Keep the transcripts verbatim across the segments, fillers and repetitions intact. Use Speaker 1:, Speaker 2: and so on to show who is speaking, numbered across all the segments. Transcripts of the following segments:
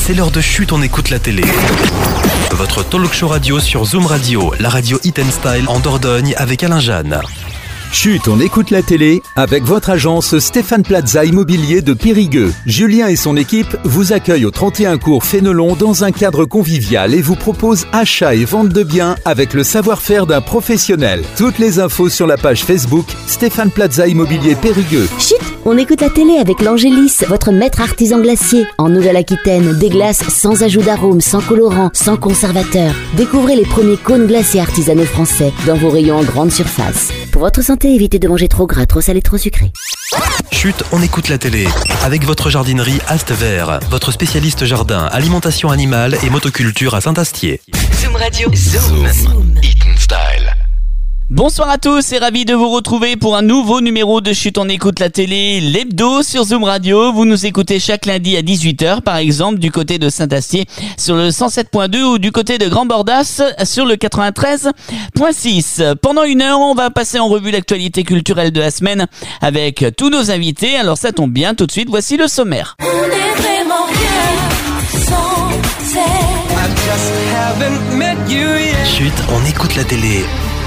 Speaker 1: C'est l'heure de Chut, on écoute la télé. Votre talk show radio sur Zoom Radio, la radio Hit and Style en Dordogne avec Alain Jeanne.
Speaker 2: Chut, on écoute la télé avec votre agence Stéphane Plaza Immobilier de Périgueux. Julien et son équipe vous accueillent au trente et un cours Fénelon dans un cadre convivial et vous proposent achat et vente de biens avec le savoir-faire d'un professionnel. Toutes les infos sur la page Facebook Stéphane Plaza Immobilier Périgueux.
Speaker 3: Chut, on écoute la télé avec l'Angélis, votre maître artisan glacier. En Nouvelle-Aquitaine, des glaces sans ajout d'arôme, sans colorant, sans conservateur. Découvrez les premiers cônes glaciers artisanaux français dans vos rayons en grande surface. Pour votre santé, évitez de manger trop gras, trop salé, trop sucré.
Speaker 1: Chut, on écoute la télé avec votre jardinerie Ast Vert, votre spécialiste jardin, alimentation animale et motoculture à Saint-Astier.
Speaker 4: Zoom Radio, Zoom, Zoom. Hit and Style.
Speaker 5: Bonsoir à tous et ravi de vous retrouver pour un nouveau numéro de Chut, on écoute la télé, l'hebdo sur Zoom Radio. Vous nous écoutez chaque lundi à dix-huit heures, par exemple, du côté de Saint-Astier sur le cent sept point deux ou du côté de Grand-Bordas sur le quatre-vingt-treize point six. Pendant une heure, on va passer en revue l'actualité culturelle de la semaine avec tous nos invités. Alors ça tombe bien, tout de suite, voici le sommaire.
Speaker 6: On est vraiment bien sans
Speaker 1: Chut, on écoute la télé.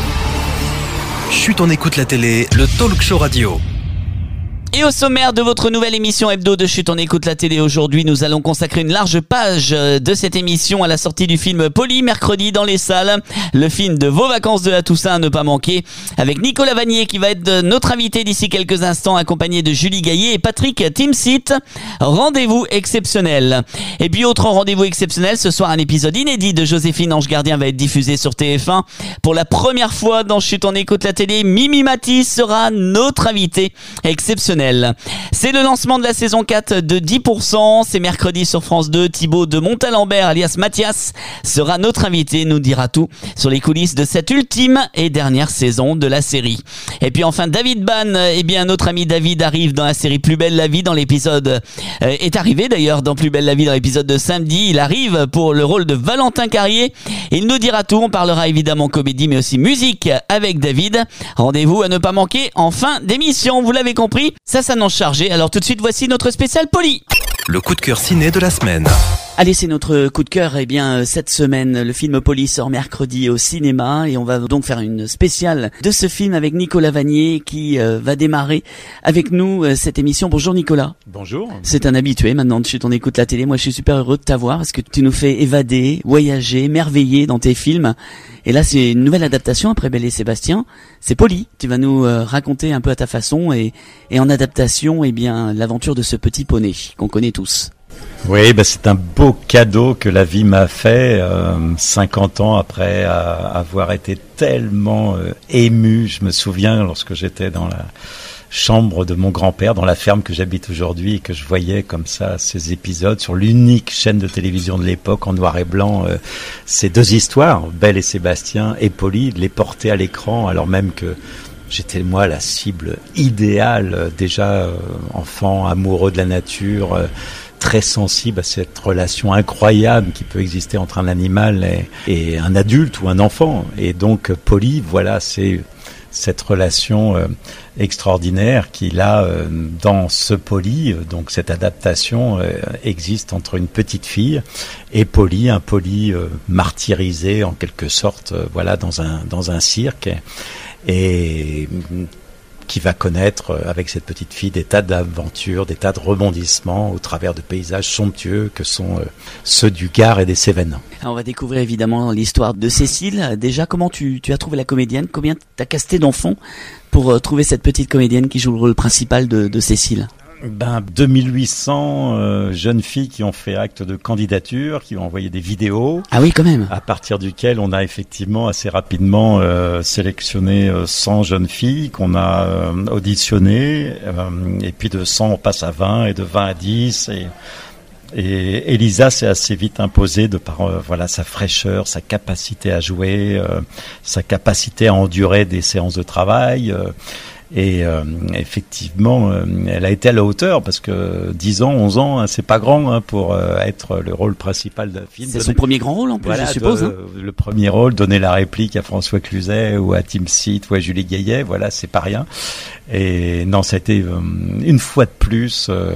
Speaker 1: Chut, on écoute la télé, le talk show radio.
Speaker 5: Et au sommaire de votre nouvelle émission hebdo de Chut, on écoute la télé aujourd'hui, nous allons consacrer une large page de cette émission à la sortie du film Polly, mercredi dans les salles. Le film de vos vacances de la Toussaint à ne pas manquer, avec Nicolas Vanier qui va être notre invité d'ici quelques instants, accompagné de Julie Gaillet et Patrick Timsit. Rendez-vous exceptionnel. Et puis autre rendez-vous exceptionnel, ce soir un épisode inédit de Joséphine Ange Gardien va être diffusé sur T F un. Pour la première fois dans Chut, on écoute la télé, Mimi Mati sera notre invité exceptionnel. C'est le lancement de la saison quatre de dix pour cent. C'est mercredi sur France deux. Thibaut de Montalembert, alias Mathias, sera notre invité, nous dira tout sur les coulisses de cette ultime et dernière saison de la série. Et puis enfin, David Ban, eh bien notre ami David arrive dans la série Plus belle la vie dans l'épisode, euh, est arrivé d'ailleurs dans Plus belle la vie dans l'épisode de samedi. Il arrive pour le rôle de Valentin Carrier. Il nous dira tout. On parlera évidemment comédie mais aussi musique avec David. Rendez-vous à ne pas manquer en fin d'émission. Vous l'avez compris, ça s'annonce chargé. Alors tout de suite, voici notre spécial Polly.
Speaker 1: Le coup de cœur ciné de la semaine.
Speaker 5: Allez, c'est notre coup de cœur. Eh bien, cette semaine, le film Polly sort mercredi au cinéma et on va donc faire une spéciale de ce film avec Nicolas Vanier qui euh, va démarrer avec nous euh, cette émission. Bonjour Nicolas.
Speaker 7: Bonjour. C'est
Speaker 5: un habitué maintenant de Chut, on écoute la télé. Moi, je suis super heureux de t'avoir parce que tu nous fais évader, voyager, merveiller dans tes films. Et là, c'est une nouvelle adaptation après Belle et Sébastien. C'est Polly. Tu vas nous euh, raconter un peu à ta façon et, et en adaptation, eh bien, l'aventure de ce petit poney qu'on connaît tous.
Speaker 7: Oui, bah c'est un beau cadeau que la vie m'a fait, euh, cinquante ans après euh, avoir été tellement euh, ému. Je me souviens lorsque j'étais dans la chambre de mon grand-père, dans la ferme que j'habite aujourd'hui, et que je voyais comme ça ces épisodes sur l'unique chaîne de télévision de l'époque en noir et blanc, euh, ces deux histoires, Belle et Sébastien et Polly, de les porter à l'écran alors même que j'étais moi la cible idéale, euh, déjà euh, enfant amoureux de la nature, euh, très sensible à cette relation incroyable qui peut exister entre un animal et, et un adulte ou un enfant. Et donc Polly, voilà, c'est cette relation euh, extraordinaire qui là, euh, dans ce Polly, euh, donc cette adaptation euh, existe entre une petite fille et Polly, un Polly euh, martyrisé en quelque sorte, euh, voilà, dans un dans un cirque et, et qui va connaître avec cette petite fille des tas d'aventures, des tas de rebondissements au travers de paysages somptueux que sont euh, ceux du Gard et des Cévennes.
Speaker 5: Alors on va découvrir évidemment l'histoire de Cécile. Déjà, comment tu, tu as trouvé la comédienne? Combien t'as casté d'enfants pour euh, trouver cette petite comédienne qui joue le rôle principal de, de Cécile?
Speaker 7: Ben, deux mille huit cents euh, jeunes filles qui ont fait acte de candidature, qui ont envoyé des vidéos.
Speaker 5: Ah oui, quand même.
Speaker 7: À partir duquel on a effectivement assez rapidement euh, sélectionné euh, cent jeunes filles qu'on a euh, auditionnées. Euh, et puis de cent, on passe à vingt et de vingt à dix. Et, et Elisa s'est assez vite imposée de par euh, voilà sa fraîcheur, sa capacité à jouer, euh, sa capacité à endurer des séances de travail. Euh, Et euh, effectivement, euh, elle a été à la hauteur parce que dix ans, onze ans, hein, c'est pas grand hein, pour euh, être le rôle principal d'un film.
Speaker 5: C'est son premier grand rôle en plus,
Speaker 7: voilà,
Speaker 5: je suppose.
Speaker 7: De,
Speaker 5: hein.
Speaker 7: Le premier rôle, donner la réplique à François Cluzet ou à Tim Seat ou à Julie Gaillet, voilà, c'est pas rien. Et non, ça a été euh, une fois de plus euh,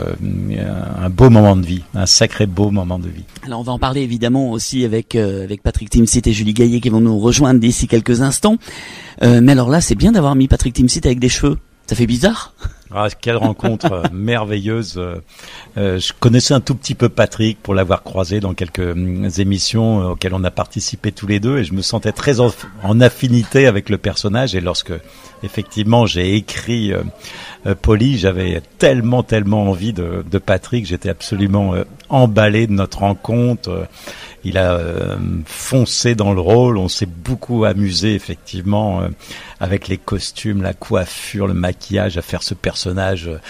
Speaker 7: un beau moment de vie, un sacré beau moment de vie.
Speaker 5: Alors on va en parler évidemment aussi avec euh, avec Patrick Timsit et Julie Gaillet qui vont nous rejoindre d'ici quelques instants. Euh, mais alors là, c'est bien d'avoir mis Patrick Timsit avec des cheveux. Ça fait bizarre.
Speaker 7: Ah, quelle rencontre euh, merveilleuse. Euh, euh, je connaissais un tout petit peu Patrick pour l'avoir croisé dans quelques euh, émissions euh, auxquelles on a participé tous les deux et je me sentais très en, en affinité avec le personnage et lorsque effectivement j'ai écrit euh, euh, Polly, j'avais tellement tellement envie de, de Patrick, j'étais absolument euh, emballé de notre rencontre. Euh, Il a euh, foncé dans le rôle, on s'est beaucoup amusé effectivement euh, avec les costumes, la coiffure, le maquillage, à faire ce personnage euh,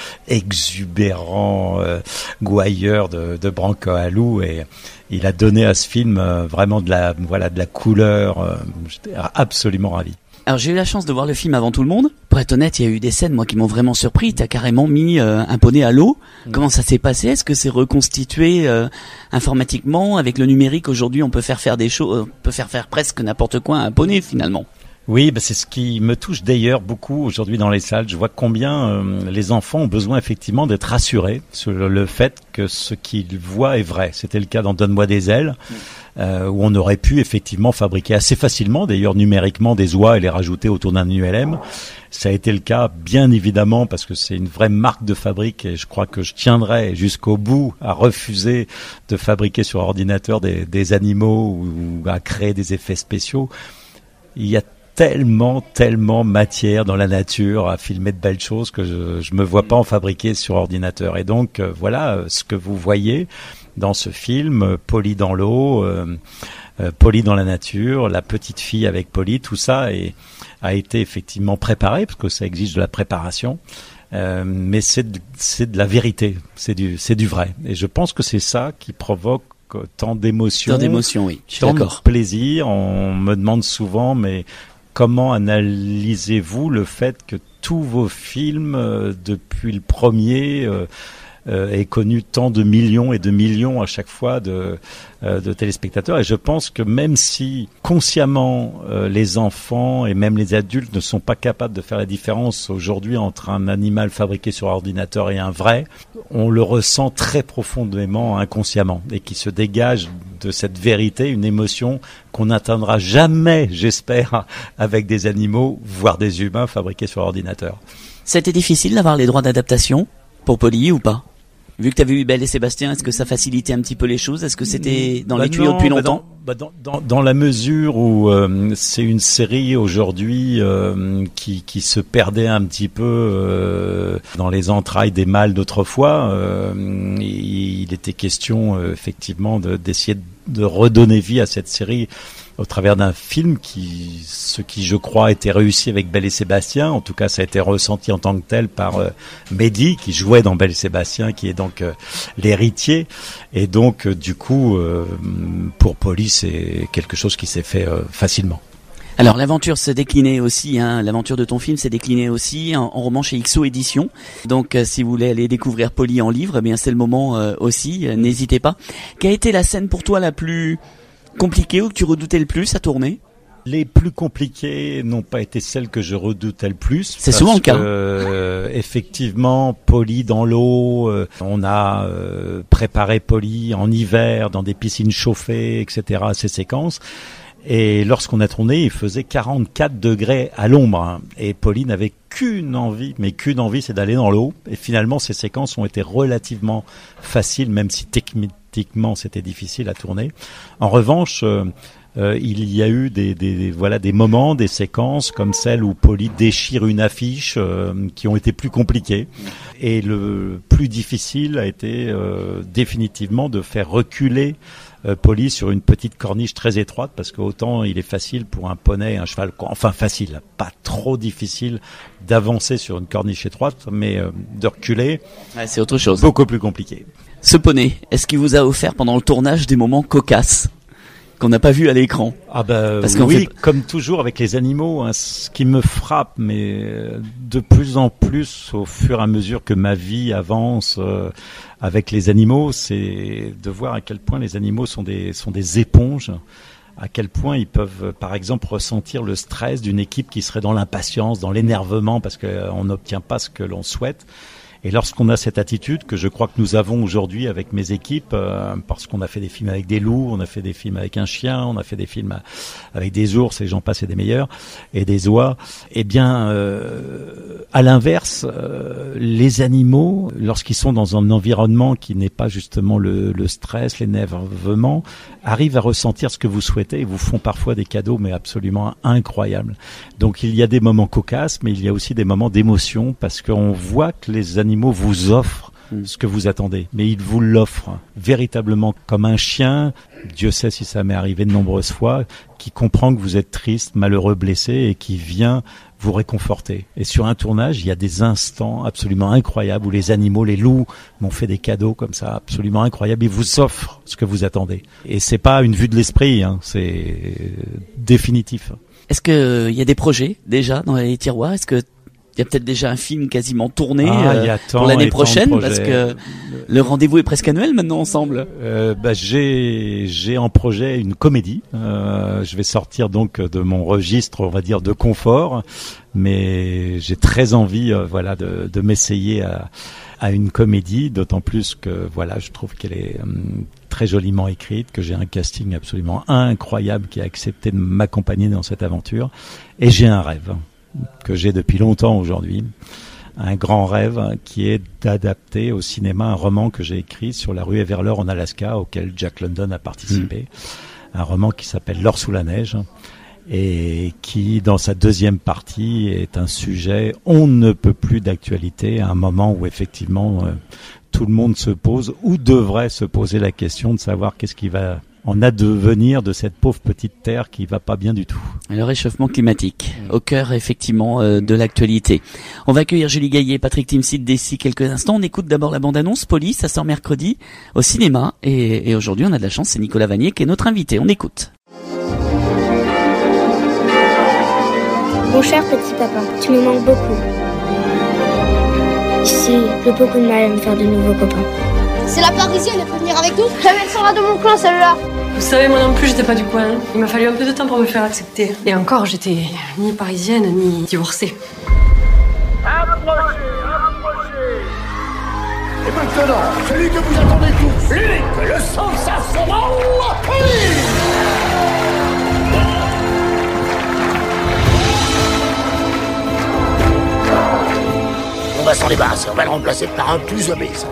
Speaker 7: exubérant, euh, gouailleur de, de Branco Alou et il a donné à ce film euh, vraiment de la voilà de la couleur. Euh, j'étais absolument ravi.
Speaker 5: Alors j'ai eu la chance de voir le film avant tout le monde. Pour être honnête, il y a eu des scènes moi qui m'ont vraiment surpris. T'as carrément mis euh, un poney à l'eau. Mmh. Comment ça s'est passé? Est-ce que c'est reconstitué euh, informatiquement avec le numérique? Aujourd'hui, on peut faire faire des choses, on peut faire faire presque n'importe quoi à un poney finalement.
Speaker 7: Oui, bah c'est ce qui me touche d'ailleurs beaucoup aujourd'hui dans les salles. Je vois combien euh, les enfants ont besoin effectivement d'être rassurés sur le, le fait que ce qu'ils voient est vrai. C'était le cas dans Donne-moi des ailes, mmh. euh, où on aurait pu effectivement fabriquer assez facilement, d'ailleurs numériquement, des oies et les rajouter autour d'un U L M. Ça a été le cas, bien évidemment, parce que c'est une vraie marque de fabrique et je crois que je tiendrai jusqu'au bout à refuser de fabriquer sur ordinateur des, des animaux ou, ou à créer des effets spéciaux. Il y a tellement, tellement matière dans la nature à filmer de belles choses que je, je me vois pas en fabriquer sur ordinateur. Et donc, euh, voilà euh, ce que vous voyez dans ce film, euh, Polly dans l'eau, euh, euh, Polly dans la nature, la petite fille avec Polly, tout ça est, a été effectivement préparé, parce que ça exige de la préparation. Euh, mais c'est de, c'est de la vérité, c'est du, c'est du vrai. Et je pense que c'est ça qui provoque tant d'émotions.
Speaker 5: Tant d'émotions, oui. Je suis
Speaker 7: tant
Speaker 5: d'accord.
Speaker 7: de plaisir. On me demande souvent, mais comment analysez-vous le fait que tous vos films, euh, depuis le premier, euh, euh, aient connu tant de millions et de millions à chaque fois de, euh, de téléspectateurs? Et je pense que même si consciemment euh, les enfants et même les adultes ne sont pas capables de faire la différence aujourd'hui entre un animal fabriqué sur ordinateur et un vrai, on le ressent très profondément inconsciemment et qui se dégage de cette vérité, une émotion qu'on n'atteindra jamais, j'espère, avec des animaux, voire des humains fabriqués sur ordinateur.
Speaker 5: C'était difficile d'avoir les droits d'adaptation pour Polly ou pas? Vu que tu as vu Belle et Sébastien, est-ce que ça facilitait un petit peu les choses? Est-ce que c'était dans
Speaker 7: bah
Speaker 5: les tuyaux
Speaker 7: non,
Speaker 5: depuis
Speaker 7: bah
Speaker 5: longtemps?
Speaker 7: dans, bah dans, dans, dans la mesure où euh, c'est une série aujourd'hui euh, qui, qui se perdait un petit peu euh, dans les entrailles des mâles d'autrefois, euh, il, il était question euh, effectivement de, d'essayer de, de redonner vie à cette série au travers d'un film qui, ce qui je crois était réussi avec Belle et Sébastien. En tout cas, ça a été ressenti en tant que tel par euh, Mehdi, qui jouait dans Belle et Sébastien, qui est donc euh, l'héritier. Et donc, euh, du coup, euh, pour Polly, c'est quelque chose qui s'est fait euh, facilement.
Speaker 5: Alors l'aventure se déclinait aussi, hein, l'aventure de ton film s'est déclinée aussi en, en roman chez X O Éditions. Donc euh, si vous voulez aller découvrir Polly en livre, eh bien c'est le moment euh, aussi, euh, n'hésitez pas. Quelle a été la scène pour toi la plus compliquée ou que tu redoutais le plus à tourner?
Speaker 7: Les plus compliquées n'ont pas été celles que je redoutais le plus.
Speaker 5: C'est souvent le cas.
Speaker 7: Que, euh, effectivement, Polly dans l'eau, euh, on a euh, préparé Polly en hiver dans des piscines chauffées, et cetera, ces séquences. Et lorsqu'on a tourné, il faisait quarante-quatre degrés à l'ombre. Hein. Et Polly n'avait qu'une envie, mais qu'une envie, c'est d'aller dans l'eau. Et finalement, ces séquences ont été relativement faciles, même si techniquement, c'était difficile à tourner. En revanche, euh, euh, il y a eu des, des, des, voilà, des moments, des séquences comme celle où Polly déchire une affiche euh, qui ont été plus compliquées. Et le plus difficile a été euh, définitivement de faire reculer Polly sur une petite corniche très étroite, parce que autant il est facile pour un poney, un cheval, enfin facile, pas trop difficile d'avancer sur une corniche étroite, mais euh, de reculer,
Speaker 5: ouais, c'est autre chose.
Speaker 7: Beaucoup plus compliqué.
Speaker 5: Ce poney, est-ce qu'il vous a offert pendant le tournage des moments cocasses? qu'on n'a pas vu à l'écran.
Speaker 7: Ah bah
Speaker 5: Parce
Speaker 7: oui,
Speaker 5: fait...
Speaker 7: comme toujours avec les animaux, hein, ce qui me frappe, mais de plus en plus au fur et à mesure que ma vie avance euh, avec les animaux, c'est de voir à quel point les animaux sont des sont des éponges. À quel point ils peuvent, par exemple, ressentir le stress d'une équipe qui serait dans l'impatience, dans l'énervement, parce qu'on n'obtient pas ce que l'on souhaite. Et lorsqu'on a cette attitude que je crois que nous avons aujourd'hui avec mes équipes, euh, parce qu'on a fait des films avec des loups, on a fait des films avec un chien, on a fait des films avec des ours, et j'en passe et des meilleurs, et des oies, eh bien, euh, à l'inverse, euh, les animaux, lorsqu'ils sont dans un environnement qui n'est pas justement le, le stress, l'énervement, arrivent à ressentir ce que vous souhaitez et vous font parfois des cadeaux, mais absolument incroyables. Donc il y a des moments cocasses, mais il y a aussi des moments d'émotion, parce qu'on voit que les animaux vous offrent ce que vous attendez, mais ils vous l'offrent véritablement comme un chien, Dieu sait si ça m'est arrivé de nombreuses fois, qui comprend que vous êtes triste, malheureux, blessé et qui vient vous réconforter. Et sur un tournage, il y a des instants absolument incroyables où les animaux, les loups m'ont fait des cadeaux comme ça, absolument incroyables. Ils vous offrent ce que vous attendez. Et c'est pas une vue de l'esprit, hein, c'est définitif.
Speaker 5: Est-ce que il y a des projets déjà dans les tiroirs? Est-ce que il y a peut-être déjà un film quasiment tourné
Speaker 7: ah,
Speaker 5: euh, pour l'année prochaine, parce que le rendez-vous est presque annuel maintenant ensemble.
Speaker 7: Euh, bah, j'ai j'ai en projet une comédie. Euh, je vais sortir donc de mon registre, on va dire, de confort, mais j'ai très envie, euh, voilà, de, de m'essayer à, à une comédie, d'autant plus que voilà, je trouve qu'elle est euh, très joliment écrite, que j'ai un casting absolument incroyable qui a accepté de m'accompagner dans cette aventure, et j'ai un rêve que j'ai depuis longtemps aujourd'hui, un grand rêve qui est d'adapter au cinéma un roman que j'ai écrit sur la rue Everleur en Alaska, auquel Jack London a participé, mmh. un roman qui s'appelle L'or sous la neige, et qui, dans sa deuxième partie, est un sujet on ne peut plus d'actualité, à un moment où effectivement euh, tout le monde se pose, ou devrait se poser la question de savoir qu'est-ce qui va en advenir de cette pauvre petite terre qui va pas bien du tout.
Speaker 5: Le réchauffement climatique, au cœur effectivement euh, de l'actualité. On va accueillir Julie Gaillet et Patrick Timsit d'ici quelques instants. On écoute d'abord la bande-annonce Polly, ça sort mercredi au cinéma, et, et aujourd'hui on a de la chance, c'est Nicolas Vanier qui est notre invité. On écoute.
Speaker 8: Mon cher petit papa, tu me manques beaucoup. Ici, j'ai beaucoup de mal à me faire de nouveaux copains.
Speaker 9: C'est la Parisienne, elle peut venir avec nous?
Speaker 8: Jamais elle sera de mon coin, celle-là.
Speaker 10: Vous savez, moi non plus, j'étais pas du coin. Il m'a fallu un peu de temps pour me faire accepter. Et encore, j'étais ni parisienne, ni divorcée.
Speaker 11: Approchez, approchez. Et maintenant, celui que vous attendez tous, l'unique, le sensationnel, Polly.
Speaker 12: On va s'en débarrasser, on va le remplacer par un plus obèse.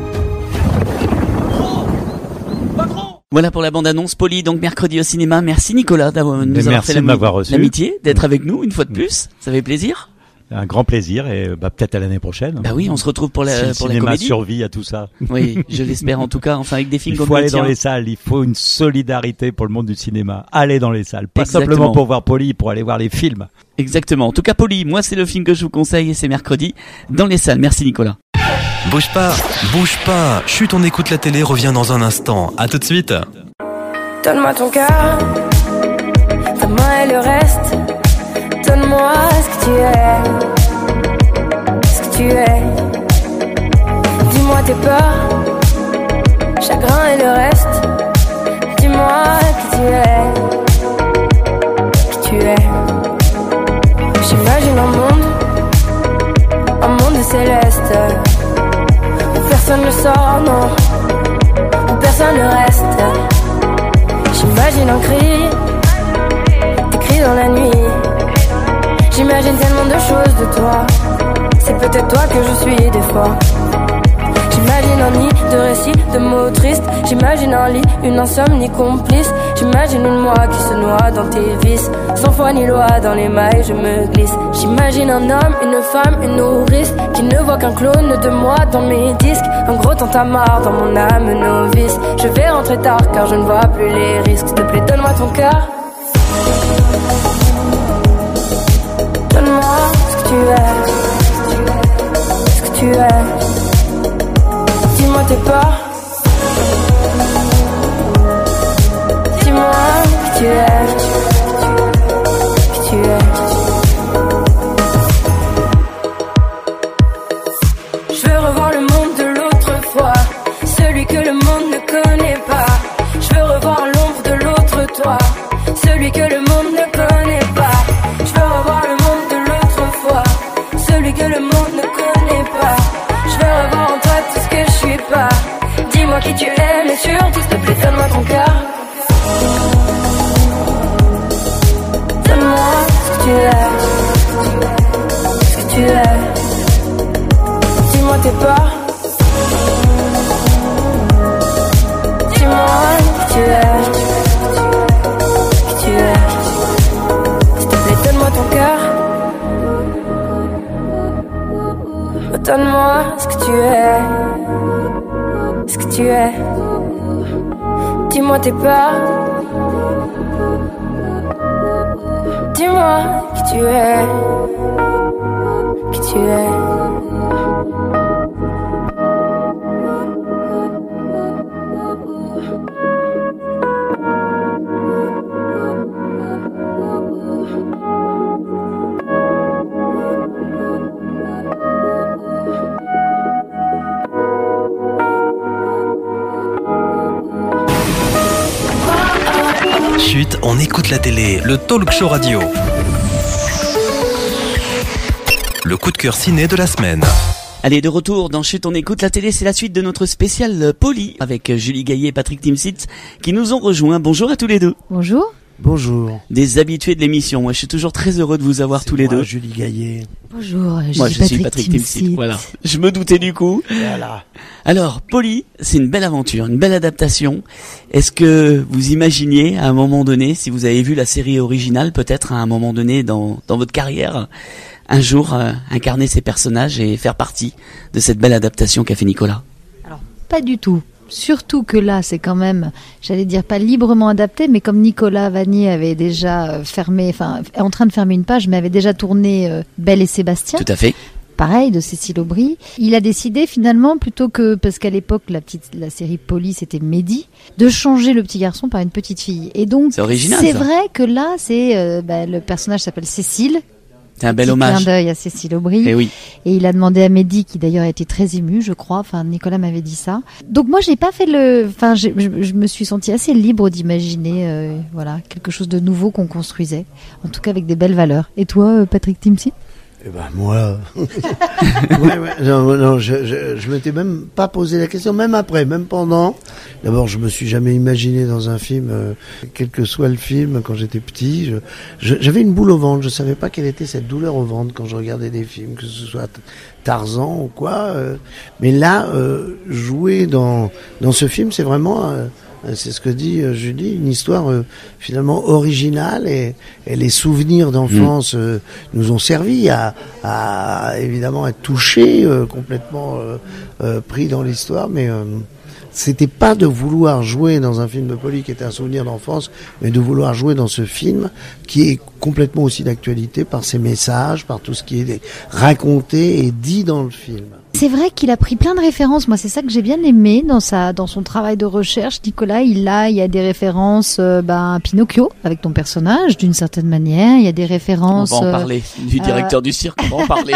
Speaker 5: Voilà pour la bande-annonce Polly, donc mercredi au cinéma. Merci Nicolas d'avoir nous
Speaker 7: avoir fait
Speaker 5: l'amitié d'être avec nous une fois de plus. Ça fait plaisir.
Speaker 7: Un grand plaisir, et bah, peut-être à l'année prochaine.
Speaker 5: Bah oui, on se retrouve pour la,
Speaker 7: si
Speaker 5: pour
Speaker 7: le
Speaker 5: la
Speaker 7: cinéma
Speaker 5: comédie.
Speaker 7: survit à tout ça.
Speaker 5: Oui, je l'espère en tout cas. Enfin, avec des films
Speaker 7: il
Speaker 5: comme
Speaker 7: faut
Speaker 5: le
Speaker 7: aller
Speaker 5: tien.
Speaker 7: dans les salles. Il faut une solidarité pour le monde du cinéma. Allez dans les salles, pas
Speaker 5: Exactement.
Speaker 7: simplement pour voir Polly, pour aller voir les films.
Speaker 5: Exactement. En tout cas, Polly, moi c'est le film que je vous conseille et c'est mercredi dans les salles. Merci Nicolas.
Speaker 1: Bouge pas, bouge pas. Chut, on écoute la télé, revient dans un instant. À tout de suite.
Speaker 13: Donne-moi ton cœur, ta main et le reste. Donne-moi ce que tu es, ce que tu es. Dis-moi tes peurs, chagrin et le reste. Dis-moi qui tu es, qui tu es. J'imagine un monde, un monde céleste, où personne ne sort, non, où personne ne reste. J'imagine un cri, des cris dans la nuit. J'imagine tellement de choses de toi. C'est peut-être toi que je suis des fois. J'imagine un nid de récits, de mots tristes. J'imagine un lit, une insomnie complice. J'imagine une moi qui se noie dans tes vices. Sans foi ni loi, dans les mailles je me glisse. J'imagine un homme, une femme, une nourrice qui ne voit qu'un clone de moi dans mes disques. Un gros tintamarre dans mon âme novice. Je vais rentrer tard car je ne vois plus les risques. S'il te plaît, donne-moi ton cœur. Donne-moi ce que tu es, ce que tu es. Dis-moi tes peurs, dis-moi tu es, qui tu es. Je veux revoir le monde de l'autre fois, celui que le monde ne connaît pas. Je veux revoir l'ombre de l'autre toi, celui que le monde ne connaît pas. Je veux revoir le monde de l'autre fois, celui que le monde ne connaît pas. Je veux revoir en toi tout ce que je suis pas. Dis-moi qui tu es, mais surtout s'il te plaît donne-moi ton cœur. Donne-moi ce que tu es, ce que tu es. Dis-moi tes peurs. Dis-moi qui tu es, qui tu es. S'il te plaît donne-moi ton cœur. Donne-moi ce que tu es, ce que tu es. Dis-moi tes peurs. Dis-moi qui tu es, qui tu es.
Speaker 1: Chut, on écoute la télé, le talk show radio. Le coup de cœur ciné de la semaine.
Speaker 5: Allez, de retour dans Chut, on écoute la télé, c'est la suite de notre spécial Poli avec Julie Gaillet et Patrick Timsit qui nous ont rejoints. Bonjour à tous les deux.
Speaker 14: Bonjour.
Speaker 15: Bonjour.
Speaker 5: Des habitués de l'émission. Moi, je suis toujours très heureux de vous avoir
Speaker 15: c'est
Speaker 5: tous les
Speaker 15: moi,
Speaker 5: deux.
Speaker 15: Julie Gaillet.
Speaker 14: Bonjour, je
Speaker 5: moi,
Speaker 14: suis
Speaker 5: je
Speaker 14: Patrick
Speaker 5: suis Patrick
Speaker 14: Timsit.
Speaker 5: Timsit. Voilà. Je me doutais du coup.
Speaker 15: Voilà.
Speaker 5: Alors, Poli, c'est une belle aventure, une belle adaptation. Est-ce que vous imaginiez, à un moment donné, si vous avez vu la série originale, peut-être à un moment donné dans, dans votre carrière, un jour euh, incarner ces personnages et faire partie de cette belle adaptation qu'a fait Nicolas?
Speaker 14: Alors, pas du tout. Surtout que là, c'est quand même, j'allais dire pas librement adapté, mais comme Nicolas Vanier avait déjà fermé, enfin, est en train de fermer une page, mais avait déjà tourné euh, Belle et Sébastien.
Speaker 5: Tout à fait.
Speaker 14: Pareil, de Cécile Aubry. Il a décidé finalement, plutôt que, parce qu'à l'époque, la petite, la série Poli, c'était Mehdi, de changer le petit garçon par une petite fille. Et donc,
Speaker 5: c'est original,
Speaker 14: c'est
Speaker 5: ça.
Speaker 14: vrai que là, c'est, euh, bah, le personnage s'appelle Cécile.
Speaker 5: C'est un bel
Speaker 14: Petit
Speaker 5: hommage.
Speaker 14: clin d'œil à Cécile Aubry.
Speaker 5: Et oui.
Speaker 14: Et il a demandé à Mehdi, qui d'ailleurs a été très ému, je crois. Enfin, Nicolas m'avait dit ça. Donc moi, j'ai pas fait le. Enfin, je, je, je me suis sentie assez libre d'imaginer, euh, voilà, quelque chose de nouveau qu'on construisait. En tout cas, avec des belles valeurs. Et toi, Patrick Timsit?
Speaker 15: Eh ben moi, ouais, ouais, non, non, je, je, je m'étais même pas posé la question, même après, même pendant. D'abord, je me suis jamais imaginé dans un film, euh, quel que soit le film, quand j'étais petit. Je, je, j'avais une boule au ventre. Je savais pas quelle était cette douleur au ventre quand je regardais des films, que ce soit Tarzan ou quoi. Euh, mais là, euh, jouer dans dans ce film, c'est vraiment. Euh, C'est ce que dit euh, Julie, une histoire euh, finalement originale et, et les souvenirs d'enfance euh, nous ont servi à, à évidemment être touchés, euh, complètement euh, euh, pris dans l'histoire, mais euh, c'était pas de vouloir jouer dans un film de Poli qui était un souvenir d'enfance, mais de vouloir jouer dans ce film qui est complètement aussi d'actualité par ses messages, par tout ce qui est raconté et dit dans le film.
Speaker 14: C'est vrai qu'il a pris plein de références. Moi, c'est ça que j'ai bien aimé dans sa, dans son travail de recherche. Nicolas, il a, il y a des références, euh, ben, à Pinocchio, avec ton personnage, d'une certaine manière. Il y a des références.
Speaker 5: On va en parler. Du directeur euh... du cirque, on va en parler.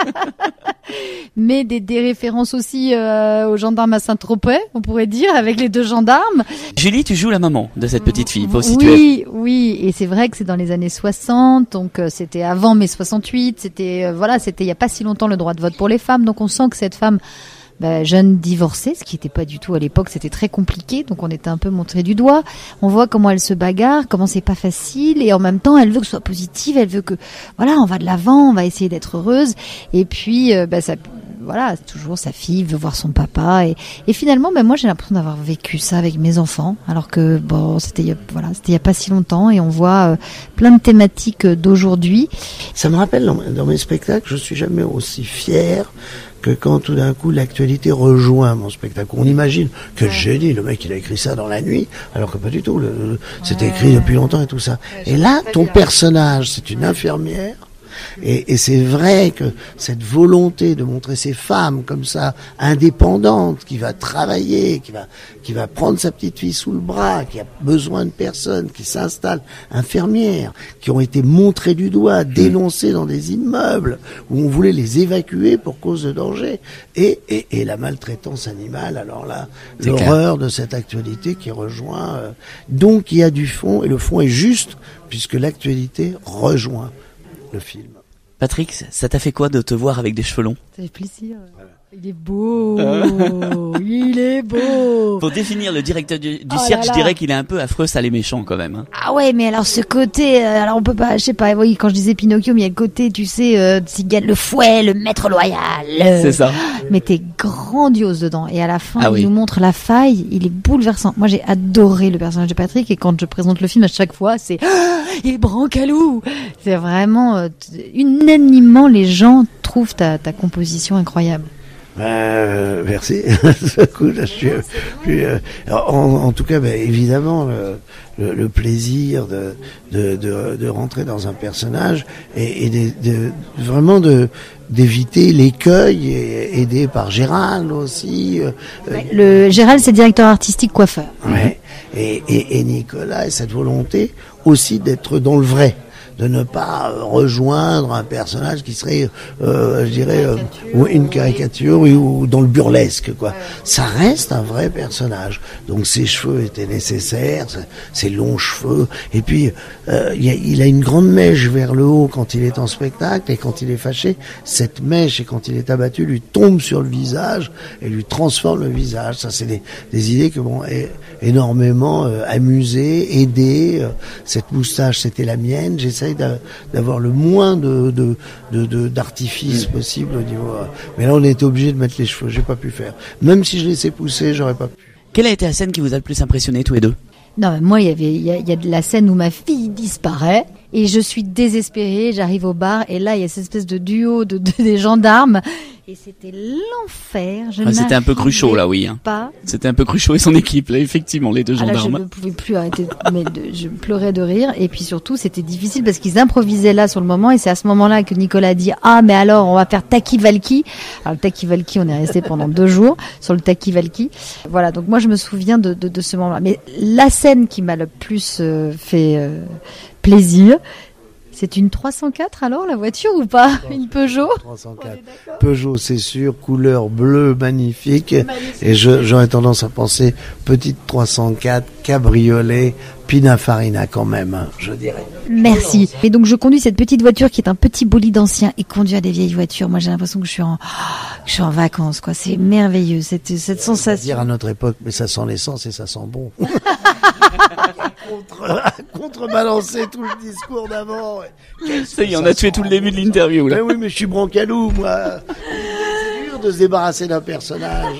Speaker 14: Mais des, des références aussi, euh, aux gendarmes à Saint-Tropez, on pourrait dire, avec les deux gendarmes.
Speaker 5: Julie, tu joues la maman de cette petite fille, faut
Speaker 14: oui,
Speaker 5: situer.
Speaker 14: Oui, et c'est vrai que c'est dans les années soixante, donc euh, c'était avant mai soixante-huit, c'était, euh, voilà, c'était il y a pas si longtemps le droit de vote pour les femmes, donc on sent que cette femme, bah, jeune divorcée, ce qui n'était pas du tout à l'époque, c'était très compliqué, donc on était un peu montré du doigt. On voit comment elle se bagarre, comment c'est pas facile, et en même temps, elle veut que ce soit positive, elle veut que, voilà, on va de l'avant, on va essayer d'être heureuse, et puis, euh, bah, ça, voilà, toujours sa fille veut voir son papa, et, et finalement, bah, moi j'ai l'impression d'avoir vécu ça avec mes enfants, alors que bon, c'était, il y a, voilà, c'était il y a pas si longtemps, et on voit euh, plein de thématiques d'aujourd'hui.
Speaker 15: Ça me rappelle dans, dans mes spectacles, je suis jamais aussi fier que quand tout d'un coup l'actualité rejoint mon spectacle. On imagine que génie, le mec il a écrit ça dans la nuit, alors que pas du tout. Le, le, c'était écrit depuis longtemps et tout ça. Et là, ton personnage, c'est une infirmière Et, et c'est vrai que cette volonté de montrer ces femmes comme ça, indépendantes, qui va travailler, qui va, qui va prendre sa petite fille sous le bras, qui a besoin de personne, qui s'installe, infirmières, qui ont été montrées du doigt, dénoncées dans des immeubles où on voulait les évacuer pour cause de danger. Et, et, et la maltraitance animale, alors là,
Speaker 5: C'est
Speaker 15: l'horreur de cette actualité qui rejoint. Euh, donc il y a du fond, et le fond est juste, puisque l'actualité rejoint le film.
Speaker 5: Patrick, ça t'a fait quoi de te voir avec des cheveux longs?
Speaker 14: Ça fait plaisir. Il est beau, il est beau.
Speaker 5: Pour définir le directeur du, du
Speaker 14: Oh
Speaker 5: cirque,
Speaker 14: là
Speaker 5: je
Speaker 14: là.
Speaker 5: dirais qu'il est un peu affreux, sale et méchant quand même. Hein.
Speaker 14: Ah ouais, mais alors ce côté, euh, alors on peut pas, je sais pas, oui, quand je disais Pinocchio, mais il y a le côté, tu sais, euh, cigale, le fouet, le maître loyal. euh,
Speaker 5: C'est ça.
Speaker 14: Mais t'es grandiose dedans. Et à la fin,
Speaker 5: Ah
Speaker 14: il
Speaker 5: oui.
Speaker 14: nous montre la faille, il est bouleversant. Moi, j'ai adoré le personnage de Patrick, et quand je présente le film à chaque fois, c'est ah, il est Brancalou. C'est vraiment, euh, t- unanimement, les gens trouvent ta, ta composition incroyable.
Speaker 15: Euh, merci. Ce coup, là, je suis, je suis, euh, en, en tout cas, ben, évidemment, le, le, le plaisir de, de, de, de rentrer dans un personnage et, et de, de, vraiment de d'éviter l'écueil, et, aidé par Gérald aussi. euh,
Speaker 14: Le Gérald, c'est directeur artistique coiffeur.
Speaker 15: Ouais. Et, et, et Nicolas, et cette volonté aussi d'être dans le vrai, de ne pas euh, rejoindre un personnage qui serait, euh, je dirais, euh, ou une caricature ou, ou dans le burlesque, quoi. Ça reste un vrai personnage. Donc ses cheveux étaient nécessaires, ses longs cheveux. Et puis euh, il, y a, il a une grande mèche vers le haut quand il est en spectacle, et quand il est fâché, cette mèche, et quand il est abattu, lui tombe sur le visage et lui transforme le visage. Ça, c'est des, des idées que bon, é- énormément euh, amusé, aidé. Euh, cette moustache, c'était la mienne. J'essaye d'a- d'avoir le moins de, de, de, de d'artifice possible au niveau. euh, mais là, on était obligé de mettre les cheveux. J'ai pas pu faire. Même si je laissais pousser, j'aurais pas pu.
Speaker 5: Quelle a été la scène qui vous a le plus impressionné tous les deux?
Speaker 14: Non, mais moi, il y avait, il y a, il y a de la scène où ma fille disparaît et je suis désespérée. J'arrive au bar et là, il y a cette espèce de duo de, de des gendarmes et c'était l'enfer. Je
Speaker 5: Ah, c'était un peu Cruchot là, oui. Hein.
Speaker 14: Pas.
Speaker 5: C'était un peu Cruchot et son équipe là, effectivement, les deux
Speaker 14: Ah là, je
Speaker 5: gendarmes.
Speaker 14: ne pouvais plus arrêter, de- mais de- je pleurais de rire. Et puis surtout, c'était difficile parce qu'ils improvisaient là sur le moment. Et c'est à ce moment-là que Nicolas a dit ah mais alors on va faire Taki Valky. Alors le Taki Valky, on est resté pendant deux jours sur le Taki Valky. Voilà. Donc moi je me souviens de, de, de ce moment-là. Mais la scène qui m'a le plus euh, fait euh, plaisir, c'est une trois cent quatre alors la voiture ou pas? Une Peugeot?
Speaker 15: trois cent quatre. Peugeot, c'est sûr, couleur bleue magnifique. Et je, j'aurais tendance à penser petite trois cent quatre, cabriolet, Pininfarina quand même, hein, je dirais.
Speaker 14: Merci. Et donc je conduis cette petite voiture qui est un petit bolide ancien, et conduire des vieilles voitures, moi j'ai l'impression que je suis en, que je suis en vacances, quoi. C'est merveilleux, cette, cette
Speaker 15: On va
Speaker 14: sensation.
Speaker 15: dire à notre époque, mais ça sent l'essence et ça sent bon. contre, contrebalancer tout le discours d'avant.
Speaker 5: Ça y est, on a tué tout le début de l'interview là.
Speaker 15: Mais oui, mais je suis Brancalou, moi. C'est dur de se débarrasser d'un personnage.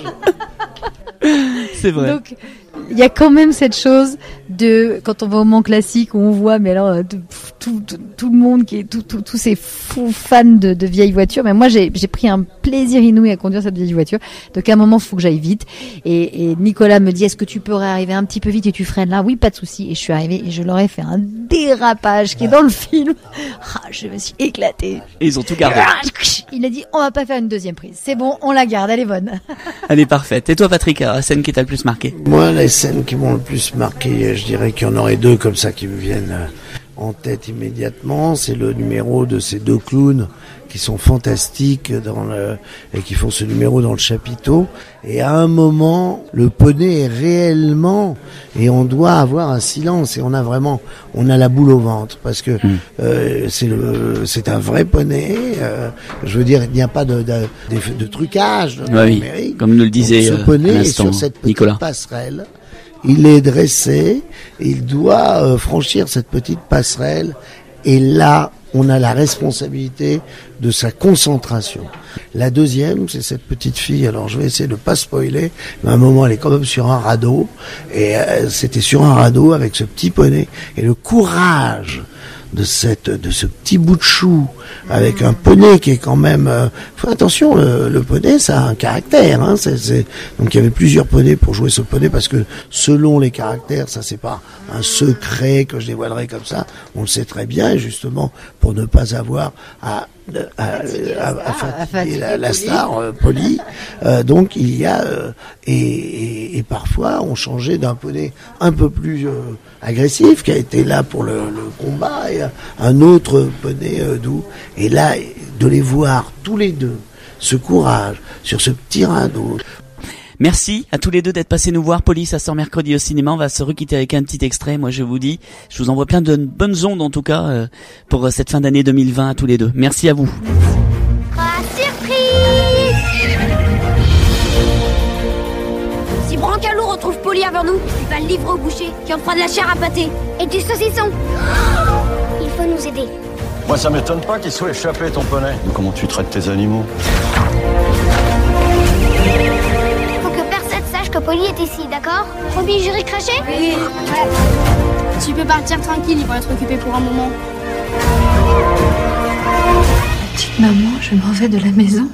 Speaker 5: C'est vrai.
Speaker 14: Donc il y a quand même cette chose de quand on va au Mans Classique où on voit mais alors de, tout, tout, tout le monde qui est tout, tout, tous ces fous fans de, de vieilles voitures. Mais moi j'ai j'ai pris un plaisir inouï à conduire cette vieille voiture. Donc à un moment il faut que j'aille vite et, et Nicolas me dit est-ce que tu peux arriver un petit peu vite et tu freines là? Oui, pas de souci. Et je suis arrivée et je leur ai fait un dérapage qui est dans le film. Ah, je me suis éclatée.
Speaker 5: Et ils ont tout gardé.
Speaker 14: Il a dit on va pas faire une deuxième prise. C'est bon, on la garde, elle est bonne.
Speaker 5: Elle est parfaite. Et toi Patrick, la scène qui t'a le plus marqué?
Speaker 15: Moi, les scènes qui m'ont le plus marqué, je dirais qu'il y en aurait deux comme ça qui me viennent euh, en tête immédiatement. C'est le numéro de ces deux clowns qui sont fantastiques dans le, et qui font ce numéro dans le chapiteau. Et à un moment, le poney est réellement, et on doit avoir un silence, et on a vraiment, on a la boule au ventre, parce que euh, c'est le, c'est un vrai poney. Euh, je veux dire, il n'y a pas de, de, de, de trucage. De
Speaker 5: Ouais, oui,
Speaker 15: numérique.
Speaker 5: comme nous le disait
Speaker 15: Donc, ce
Speaker 5: euh,
Speaker 15: poney
Speaker 5: à
Speaker 15: est
Speaker 5: l'instant,
Speaker 15: sur cette petite
Speaker 5: Nicolas.
Speaker 15: passerelle. Il est dressé, il doit euh, franchir cette petite passerelle, et là, on a la responsabilité de sa concentration. La deuxième, c'est cette petite fille, alors je vais essayer de pas spoiler, mais à un moment elle est quand même sur un radeau, et euh, c'était sur un radeau avec ce petit poney, et le courage de cette, de ce petit bout de chou avec un poney qui est quand même. Euh, faut attention, le, le poney, ça a un caractère. Hein, c'est, c'est, donc il y avait plusieurs poneys pour jouer ce poney parce que selon les caractères, ça c'est pas un secret que je dévoilerai comme ça. On le sait très bien, et justement pour ne pas avoir à À, à, à, à fatiguer la, la star euh, Polly. Euh, donc il y a euh, et, et, et parfois on changeait d'un poney un peu plus euh, agressif qui a été là pour le, le combat et un autre poney euh, doux. Et là de les voir tous les deux ce courage sur ce petit radeau.
Speaker 5: Merci à tous les deux d'être passés nous voir. Polly, ça sort mercredi au cinéma. On va se requitter avec un petit extrait. Moi, je vous dis, je vous envoie plein de bonnes ondes, en tout cas, euh, pour cette fin d'année deux mille vingt à tous les deux. Merci à vous.
Speaker 9: Ah, surprise! Si Brancalou retrouve Polly avant nous, il va le livrer au boucher, qui en fera de la chair à pâté. Et du saucisson. Il faut nous aider.
Speaker 16: Moi, ça m'étonne pas qu'il soit échappé, ton poney. Comment tu traites tes animaux?
Speaker 9: Que Polly est ici, d'accord? Roby, j'irai cracher?
Speaker 8: Oui, ouais. Tu peux partir tranquille, ils vont être occupés pour un moment.
Speaker 14: Petite maman, je m'en vais de la maison.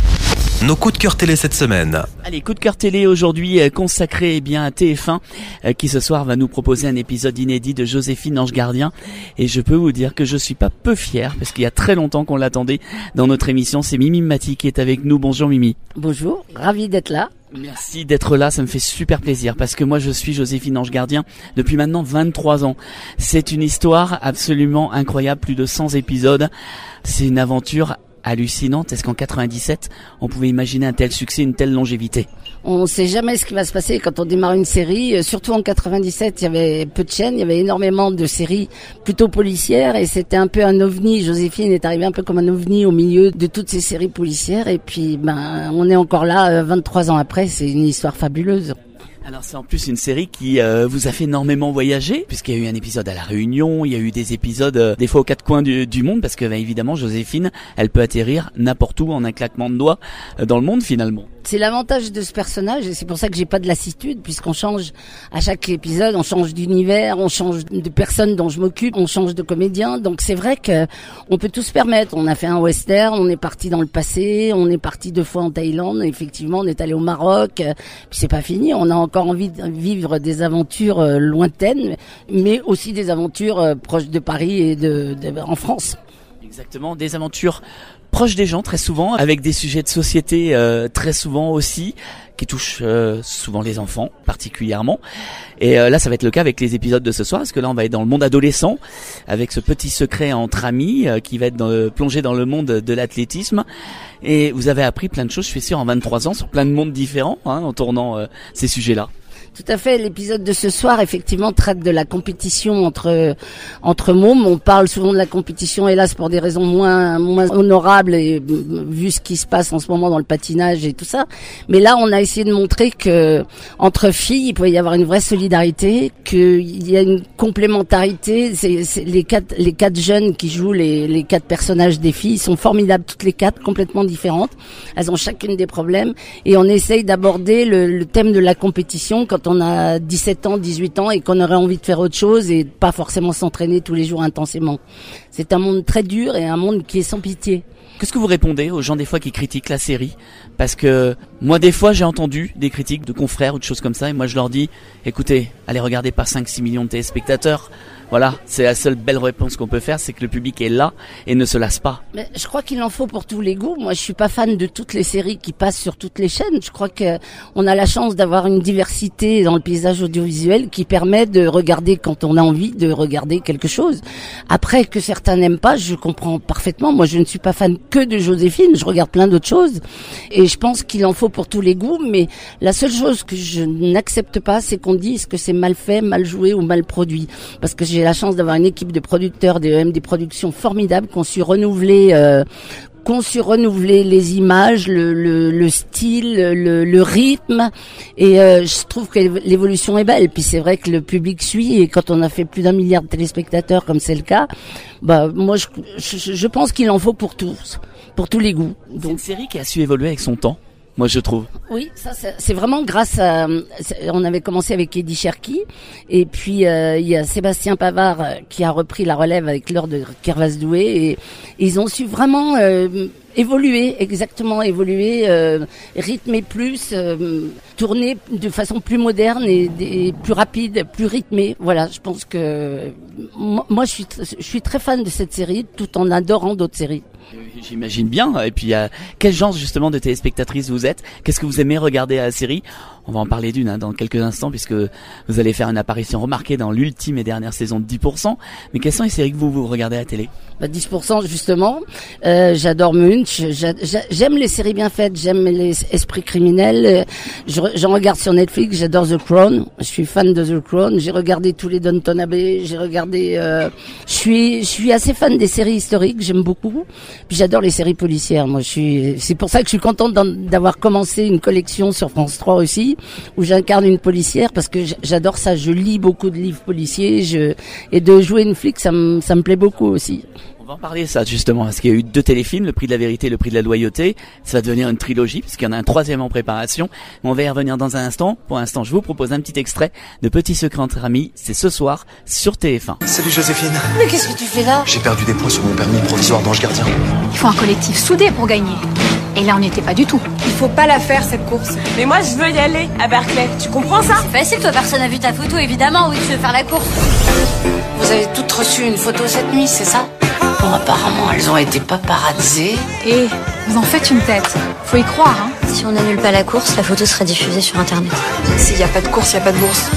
Speaker 1: Nos coups de cœur télé cette semaine.
Speaker 5: Allez, coup de cœur télé aujourd'hui euh, consacré eh bien à T F un euh, qui ce soir va nous proposer un épisode inédit de Joséphine Ange Gardien, et je peux vous dire que je suis pas peu fier parce qu'il y a très longtemps qu'on l'attendait dans notre émission. C'est Mimi Mati qui est avec nous. Bonjour Mimi.
Speaker 17: Bonjour, ravi d'être là.
Speaker 5: Merci d'être là, ça me fait super plaisir parce que moi je suis Joséphine Ange Gardien depuis maintenant vingt-trois ans. C'est une histoire absolument incroyable, plus de cent épisodes. C'est une aventure hallucinante. Est-ce qu'en quatre-vingt-dix-sept, on pouvait imaginer un tel succès, une telle longévité?
Speaker 17: On ne sait jamais ce qui va se passer quand on démarre une série. Surtout en quatre-vingt-dix-sept, il y avait peu de chaînes, il y avait énormément de séries plutôt policières et c'était un peu un ovni. Joséphine est arrivée un peu comme un ovni au milieu de toutes ces séries policières et puis ben on est encore là vingt-trois ans après. C'est une histoire fabuleuse.
Speaker 5: Alors c'est en plus une série qui euh, vous a fait énormément voyager, puisqu'il y a eu un épisode à La Réunion, il y a eu des épisodes euh, des fois aux quatre coins du, du monde, parce que bah, évidemment Joséphine, elle peut atterrir n'importe où en un claquement de doigts euh, dans le monde finalement.
Speaker 17: C'est l'avantage de ce personnage et c'est pour ça que j'ai pas de lassitude, puisqu'on change à chaque épisode, on change d'univers, on change de personne dont je m'occupe, on change de comédien. Donc c'est vrai que on peut tout se permettre. On a fait un western, on est parti dans le passé, on est parti deux fois en Thaïlande, effectivement on est allé au Maroc. Puis c'est pas fini, on a encore envie de vivre des aventures lointaines, mais aussi des aventures proches de Paris et de, de en France.
Speaker 5: Exactement, des aventures proche des gens très souvent, avec des sujets de société euh, très souvent aussi, qui touchent euh, souvent les enfants particulièrement. Et euh, là, ça va être le cas avec les épisodes de ce soir, parce que là, on va être dans le monde adolescent, avec ce petit secret entre amis euh, qui va être dans, plongé dans le monde de l'athlétisme. Et vous avez appris plein de choses, je suis sûr, en vingt-trois ans, sur plein de mondes différents, hein, en tournant euh, ces sujets-là.
Speaker 17: Tout à fait. L'épisode de ce soir, effectivement, traite de la compétition entre entre mômes. On parle souvent de la compétition, hélas, pour des raisons moins moins honorables, et vu ce qui se passe en ce moment dans le patinage et tout ça. Mais là, on a essayé de montrer que entre filles, il pouvait y avoir une vraie solidarité, qu'il y a une complémentarité. C'est, c'est les quatre les quatre jeunes qui jouent les les quatre personnages des filles, ils sont formidables, toutes les quatre, complètement différentes. Elles ont chacune des problèmes et on essaye d'aborder le, le thème de la compétition quand on a dix-sept ans, dix-huit ans et qu'on aurait envie de faire autre chose et pas forcément s'entraîner tous les jours intensément. C'est un monde très dur et un monde qui est sans pitié.
Speaker 5: Qu'est-ce que vous répondez aux gens des fois qui critiquent la série? Parce que moi des fois j'ai entendu des critiques de confrères ou de choses comme ça et moi je leur dis, écoutez, allez regarder pas cinq six millions de téléspectateurs. Voilà, c'est la seule belle réponse qu'on peut faire, c'est que le public est là et ne se lasse pas.
Speaker 17: Mais je crois qu'il en faut pour tous les goûts. Moi, je suis pas fan de toutes les séries qui passent sur toutes les chaînes. Je crois que on a la chance d'avoir une diversité dans le paysage audiovisuel qui permet de regarder quand on a envie de regarder quelque chose. Après, que certains n'aiment pas, je comprends parfaitement. Moi, je ne suis pas fan que de Joséphine. Je regarde plein d'autres choses et je pense qu'il en faut pour tous les goûts. Mais la seule chose que je n'accepte pas, c'est qu'on dise que c'est mal fait, mal joué ou mal produit. Parce que j'ai la chance d'avoir une équipe de producteurs, des, même des productions formidables, qui ont su renouveler, euh, qu'on su renouveler les images, le, le, le style, le, le rythme, et euh, je trouve que l'évolution est belle. Puis c'est vrai que le public suit, et quand on a fait plus d'un milliard de téléspectateurs, comme c'est le cas, bah moi je, je, je pense qu'il en faut pour tous, pour tous les goûts.
Speaker 5: Donc, c'est une série qui a su évoluer avec son temps. moi je trouve.
Speaker 17: Oui, ça c'est vraiment grâce à... On avait commencé avec Eddie Cherki, et puis euh, il y a Sébastien Pavard qui a repris la relève avec Laure de Kervas-Doué, et, et ils ont su vraiment euh, évoluer, exactement évoluer, euh, rythmer plus, euh, tourner de façon plus moderne et, et plus rapide, plus rythmée. Voilà, je pense que moi, moi je suis je suis très fan de cette série, tout en adorant d'autres séries.
Speaker 5: J'imagine bien. Et puis, euh, quel genre justement de téléspectatrice vous êtes? Qu'est-ce que vous aimez regarder à la série? On va en parler d'une hein, dans quelques instants, puisque vous allez faire une apparition remarquée dans l'ultime et dernière saison de dix pour cent. Mais quelles sont les séries que vous, vous regardez à la télé?
Speaker 17: Bah, dix pour cent justement. Euh, j'adore Munch. J'aime les séries bien faites. J'aime les esprits criminels. J'en regarde sur Netflix. J'adore The Crown. Je suis fan de The Crown. J'ai regardé tous les Downton Abbey. J'ai regardé. Euh, je suis, je suis assez fan des séries historiques. J'aime beaucoup. Puis j'adore les séries policières. Moi, je suis. C'est pour ça que je suis contente d'avoir commencé une collection sur France trois aussi, où j'incarne une policière, parce que j'adore ça. Je lis beaucoup de livres policiers. Je et de jouer une flic, ça me ça me plaît beaucoup aussi.
Speaker 5: On va en parler ça justement, parce qu'il y a eu deux téléfilms, le prix de la vérité et le prix de la loyauté. Ça va devenir une trilogie, parce qu'il y en a un troisième en préparation. Mais on va y revenir dans un instant. Pour l'instant, je vous propose un petit extrait de Petit secret entre amis. C'est ce soir sur T F un.
Speaker 18: Salut Joséphine.
Speaker 19: Mais qu'est-ce que tu fais là?
Speaker 18: J'ai perdu des points sur mon permis provisoire d'ange gardien.
Speaker 19: Il faut un collectif soudé pour gagner. Et là, on n'y était pas du tout.
Speaker 20: Il faut pas la faire, cette course. Mais moi, je veux y aller, à Berkeley. Tu comprends ça?
Speaker 19: C'est facile, toi, personne n'a vu ta photo, évidemment. Oui, tu veux faire la course.
Speaker 20: Vous avez toutes reçu une photo cette nuit, c'est ça?
Speaker 19: Bon, apparemment, elles ont été paparazzées. Et vous en faites une tête. Faut y croire, hein.
Speaker 9: Si on n'annule pas la course, la photo sera diffusée sur Internet.
Speaker 20: S'il n'y a pas de course, il n'y a pas de bourse.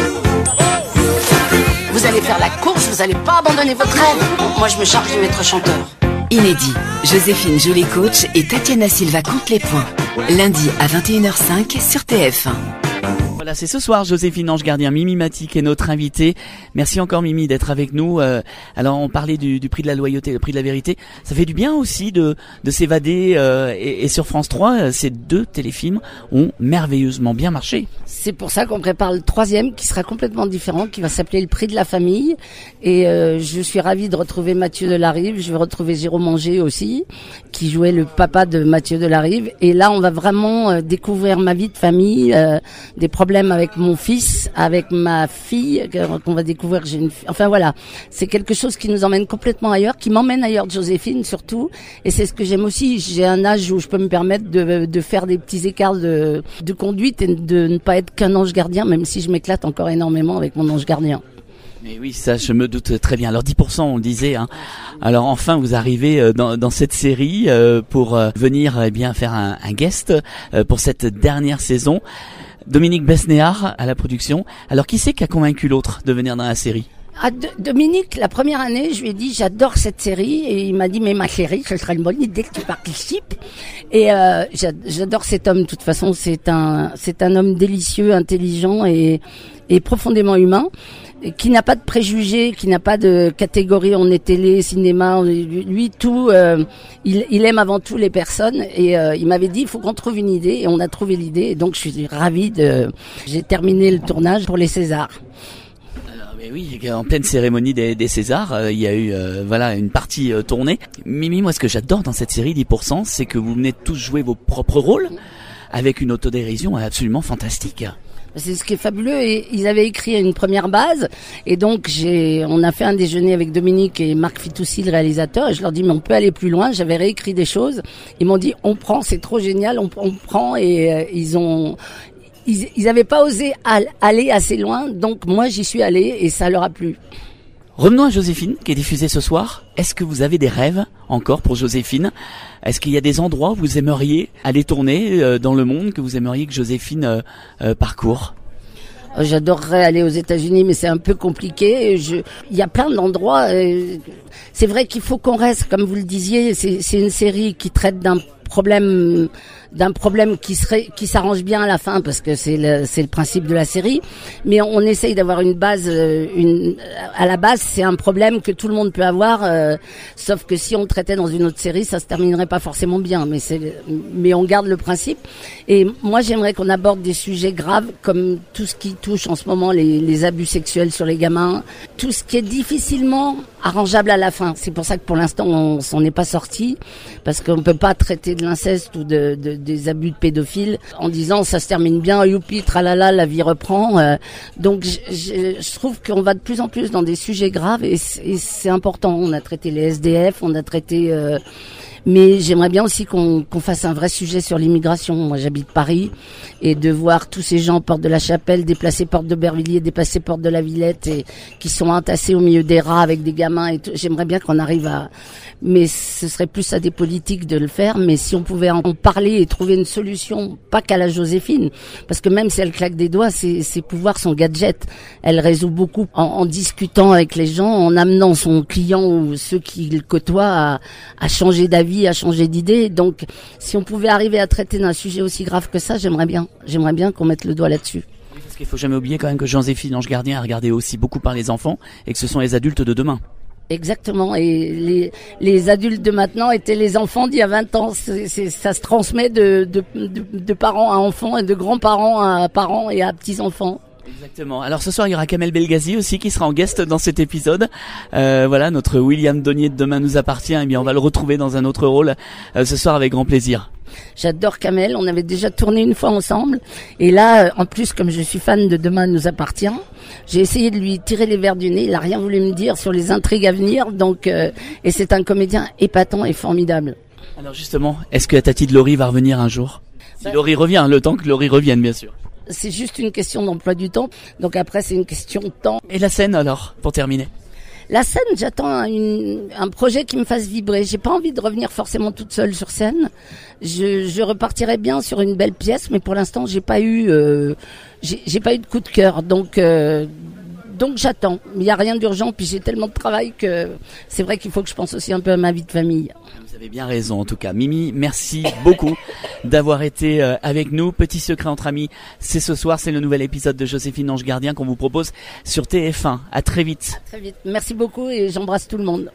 Speaker 19: Vous allez faire la course, vous allez pas abandonner votre rêve. Moi, je me charge du maître chanteur.
Speaker 21: Inédit, Joséphine Jolie Coach et Tatiana Silva comptent les points. Lundi à vingt et une heures cinq sur T F un.
Speaker 5: Voilà, c'est ce soir Joséphine Ange Gardien, Mimi Matic est notre invitée. Merci encore Mimi d'être avec nous. Euh, alors on parlait du, du prix de la loyauté, le prix de la vérité. Ça fait du bien aussi de, de s'évader euh, et, et sur France trois, ces deux téléfilms ont merveilleusement bien marché.
Speaker 17: C'est pour ça qu'on prépare le troisième qui sera complètement différent, qui va s'appeler Le prix de la famille. Et euh, je suis ravie de retrouver Mathieu Delarive. Je vais retrouver Jérôme Anger aussi, qui jouait le papa de Mathieu Delarive. Et là, on va vraiment euh, découvrir ma vie de famille, euh, des problèmes avec mon fils, avec ma fille, qu'on va découvrir. J'ai une fille. Enfin voilà, c'est quelque chose qui nous emmène complètement ailleurs, qui m'emmène ailleurs de Joséphine surtout. Et c'est ce que j'aime aussi. J'ai un âge où je peux me permettre de, de faire des petits écarts de, de conduite et de ne pas être qu'un ange gardien, même si je m'éclate encore énormément avec mon ange gardien.
Speaker 5: Mais oui, ça, je me doute très bien. Alors dix pour cent, on le disait. Hein. Alors enfin, vous arrivez dans, dans cette série euh, pour euh, venir eh bien faire un, un guest euh, pour cette dernière saison. Dominique Besnéard à la production. Alors qui c'est qui a convaincu l'autre de venir dans la série?
Speaker 17: Ah, de, Dominique, la première année, je lui ai dit j'adore cette série et il m'a dit mais ma chérie, ce serait une bonne idée que tu participes. Et euh, j'adore cet homme. De toute façon, c'est un c'est un homme délicieux, intelligent et et profondément humain, qui n'a pas de préjugés, qui n'a pas de catégorie. On est télé, cinéma, lui tout. Euh, il, il aime avant tout les personnes et euh, il m'avait dit il faut qu'on trouve une idée et on a trouvé l'idée et donc je suis ravie de. J'ai terminé le tournage pour les Césars.
Speaker 5: Mais oui, en pleine cérémonie des, des Césars, euh, il y a eu euh, voilà une partie euh, tournée. Mimi, moi ce que j'adore dans cette série dix pour cent, c'est que vous venez tous jouer vos propres rôles avec une autodérision absolument fantastique.
Speaker 17: C'est ce qui est fabuleux et ils avaient écrit une première base et donc j'ai, on a fait un déjeuner avec Dominique et Marc Fitoussi, le réalisateur, et je leur dis mais on peut aller plus loin. J'avais réécrit des choses. Ils m'ont dit on prend, c'est trop génial, on, on prend et euh, ils ont, ils, ils avaient pas osé aller assez loin, donc moi j'y suis allée et ça leur a plu.
Speaker 5: Revenons à Joséphine, qui est diffusée ce soir. Est-ce que vous avez des rêves encore pour Joséphine? Est-ce qu'il y a des endroits où vous aimeriez aller tourner euh, dans le monde, que vous aimeriez que Joséphine euh, euh, parcourt?
Speaker 17: J'adorerais aller aux États-Unis, mais c'est un peu compliqué. Je... Il y a plein d'endroits. Euh... C'est vrai qu'il faut qu'on reste, comme vous le disiez, c'est, c'est une série qui traite d'un problème d'un problème qui serait qui s'arrange bien à la fin parce que c'est le c'est le principe de la série, mais on essaye d'avoir une base une à la base c'est un problème que tout le monde peut avoir, euh, sauf que si on le traitait dans une autre série ça se terminerait pas forcément bien, mais c'est mais on garde le principe. Et moi j'aimerais qu'on aborde des sujets graves comme tout ce qui touche en ce moment les les abus sexuels sur les gamins, tout ce qui est difficilement arrangeable à la fin. C'est pour ça que pour l'instant on s'en est pas sorti, parce qu'on peut pas traiter de l'inceste ou de, de des abus de pédophiles en disant ça se termine bien, youpi, tralala, la vie reprend. Euh, donc je, je, je trouve qu'on va de plus en plus dans des sujets graves et c'est, et c'est important. On a traité les S D F, on a traité euh, mais j'aimerais bien aussi qu'on, qu'on fasse un vrai sujet sur l'immigration. Moi, j'habite Paris, et de voir tous ces gens porte de la Chapelle, déplacés porte d'Aubervilliers, déplacés porte de la Villette, et qui sont entassés au milieu des rats avec des gamins et tout. J'aimerais bien qu'on arrive à... Mais ce serait plus à des politiques de le faire, mais si on pouvait en parler et trouver une solution, pas qu'à la Joséphine, parce que même si elle claque des doigts, ses, ses pouvoirs sont gadgets. Elle résout beaucoup en, en discutant avec les gens, en amenant son client ou ceux qui le côtoient à, à changer d'avis, à changer d'idée. Donc, si on pouvait arriver à traiter d'un sujet aussi grave que ça, j'aimerais bien. J'aimerais bien qu'on mette le doigt là-dessus.
Speaker 5: Parce qu'il faut jamais oublier quand même que Joséphine Ange Gardien a regardé aussi beaucoup par les enfants et que ce sont les adultes de demain.
Speaker 17: Exactement, et les, les adultes de maintenant étaient les enfants d'il y a vingt ans. C'est, c'est, ça se transmet de, de, de, de parents à enfants et de grands-parents à parents et à petits-enfants.
Speaker 5: Exactement. Alors ce soir il y aura Kamel Belghazi aussi qui sera en guest dans cet épisode. Euh, voilà, notre William Donnier de Demain nous appartient. Et bien on va le retrouver dans un autre rôle euh, ce soir avec grand plaisir.
Speaker 17: J'adore Kamel, on avait déjà tourné une fois ensemble, et là, en plus, comme je suis fan de Demain nous appartient, j'ai essayé de lui tirer les verres du nez, il a rien voulu me dire sur les intrigues à venir, donc, euh, et c'est un comédien épatant et formidable.
Speaker 5: Alors justement, est-ce que la Tati de Laurie va revenir un jour ? Si bah, Laurie revient, le temps que Laurie revienne, bien sûr.
Speaker 17: C'est juste une question d'emploi du temps, donc après c'est une question de temps.
Speaker 5: Et la scène alors, pour terminer ?
Speaker 17: La scène, j'attends une, un projet qui me fasse vibrer. J'ai pas envie de revenir forcément toute seule sur scène. Je, je repartirais bien sur une belle pièce, mais pour l'instant, j'ai pas eu, euh, j'ai, j'ai pas eu de coup de cœur. Donc, euh, donc j'attends. Il y a rien d'urgent, puis j'ai tellement de travail que c'est vrai qu'il faut que je pense aussi un peu à ma vie de famille.
Speaker 5: Vous avez bien raison, en tout cas. Mimi, merci beaucoup d'avoir été euh, avec nous. Petit secret entre amis, c'est ce soir, c'est le nouvel épisode de Joséphine Ange Gardien qu'on vous propose sur T F un. À très vite.
Speaker 17: À très vite. Merci beaucoup et j'embrasse tout le monde.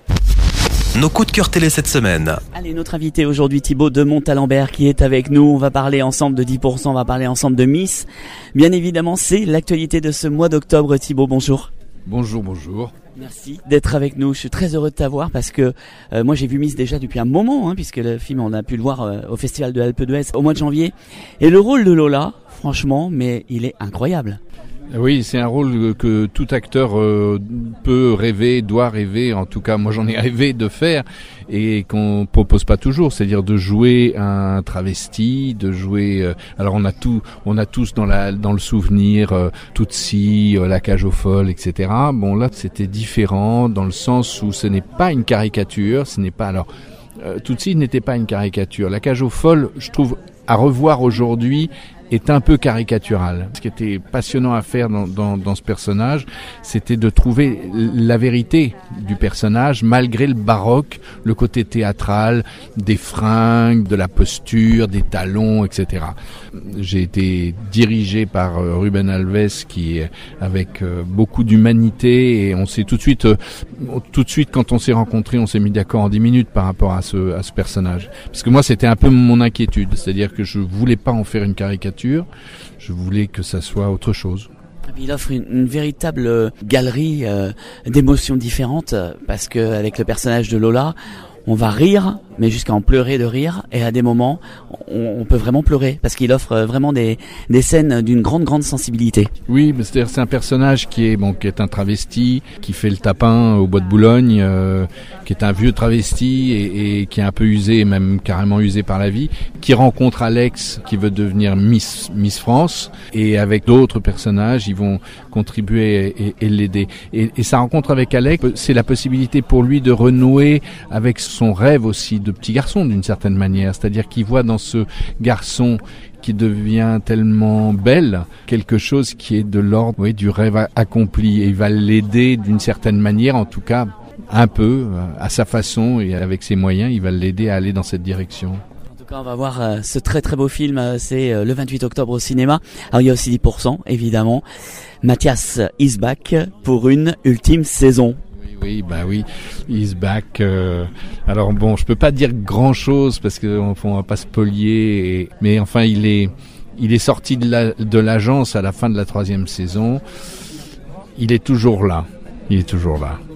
Speaker 1: Nos coups de cœur télé cette semaine.
Speaker 5: Allez, notre invité aujourd'hui, Thibaut de Montalembert, qui est avec nous. On va parler ensemble de dix pour cent, on va parler ensemble de Miss. Bien évidemment, c'est l'actualité de ce mois d'octobre. Thibaut, bonjour.
Speaker 2: Bonjour, bonjour.
Speaker 5: Merci d'être avec nous. Je suis très heureux de t'avoir parce que euh, moi j'ai vu Miss déjà depuis un moment, hein, puisque le film on a pu le voir euh, au Festival de Alpe d'Huez au mois de janvier. Et le rôle de Lola, franchement, mais il est incroyable.
Speaker 2: Oui, c'est un rôle que tout acteur euh, peut rêver, doit rêver. En tout cas, moi j'en ai rêvé de faire et qu'on propose pas toujours, c'est-à-dire de jouer un travesti, de jouer. Euh, alors on a tout, on a tous dans la dans le souvenir euh, Tootsie, euh, La Cage aux folles, et cetera. Bon là, c'était différent dans le sens où ce n'est pas une caricature, ce n'est pas alors. Euh, Tootsie n'était pas une caricature. La Cage aux folles, je trouve, à revoir aujourd'hui, est un peu caricatural. Ce qui était passionnant à faire dans, dans, dans ce personnage, c'était de trouver la vérité du personnage, malgré le baroque, le côté théâtral, des fringues, de la posture, des talons, et cetera. J'ai été dirigé par euh, Ruben Alves, qui est avec euh, beaucoup d'humanité, et on s'est tout de suite, euh, tout de suite, quand on s'est rencontrés, on s'est mis d'accord en dix minutes par rapport à ce, à ce personnage. Parce que moi, c'était un peu mon inquiétude, c'est-à-dire que je voulais pas en faire une caricature. Je voulais que ça soit autre chose.
Speaker 5: Il offre une, une véritable galerie euh, d'émotions différentes parce que avec le personnage de Lola, on va rire, mais jusqu'à en pleurer de rire, et à des moments, on, on peut vraiment pleurer parce qu'il offre vraiment des, des scènes d'une grande grande sensibilité.
Speaker 2: Oui, mais c'est-à-dire c'est un personnage qui est bon, qui est un travesti, qui fait le tapin au bois de Boulogne, euh, qui est un vieux travesti et, et qui est un peu usé, même carrément usé par la vie, qui rencontre Alex, qui veut devenir Miss Miss France, et avec d'autres personnages, ils vont contribuer et, et l'aider. Et, et sa rencontre avec Alex, c'est la possibilité pour lui de renouer avec son rêve aussi de petit garçon d'une certaine manière, c'est-à-dire qu'il voit dans ce garçon qui devient tellement belle quelque chose qui est de l'ordre oui, du rêve accompli, et il va l'aider d'une certaine manière, en tout cas un peu à sa façon et avec ses moyens, il va l'aider à aller dans cette direction.
Speaker 5: En tout cas, on va voir euh, ce très très beau film, euh, c'est euh, le vingt-huit octobre au cinéma. Alors il y a aussi dix pour cent évidemment. Mathias is back pour une ultime saison.
Speaker 2: Oui, bah oui, he's back. Euh, alors bon, je peux pas dire grand chose parce que on, on va pas spolier, et, mais enfin il est, il est sorti de, la, de l'agence à la fin de la troisième saison. Il est toujours là. Il est toujours là.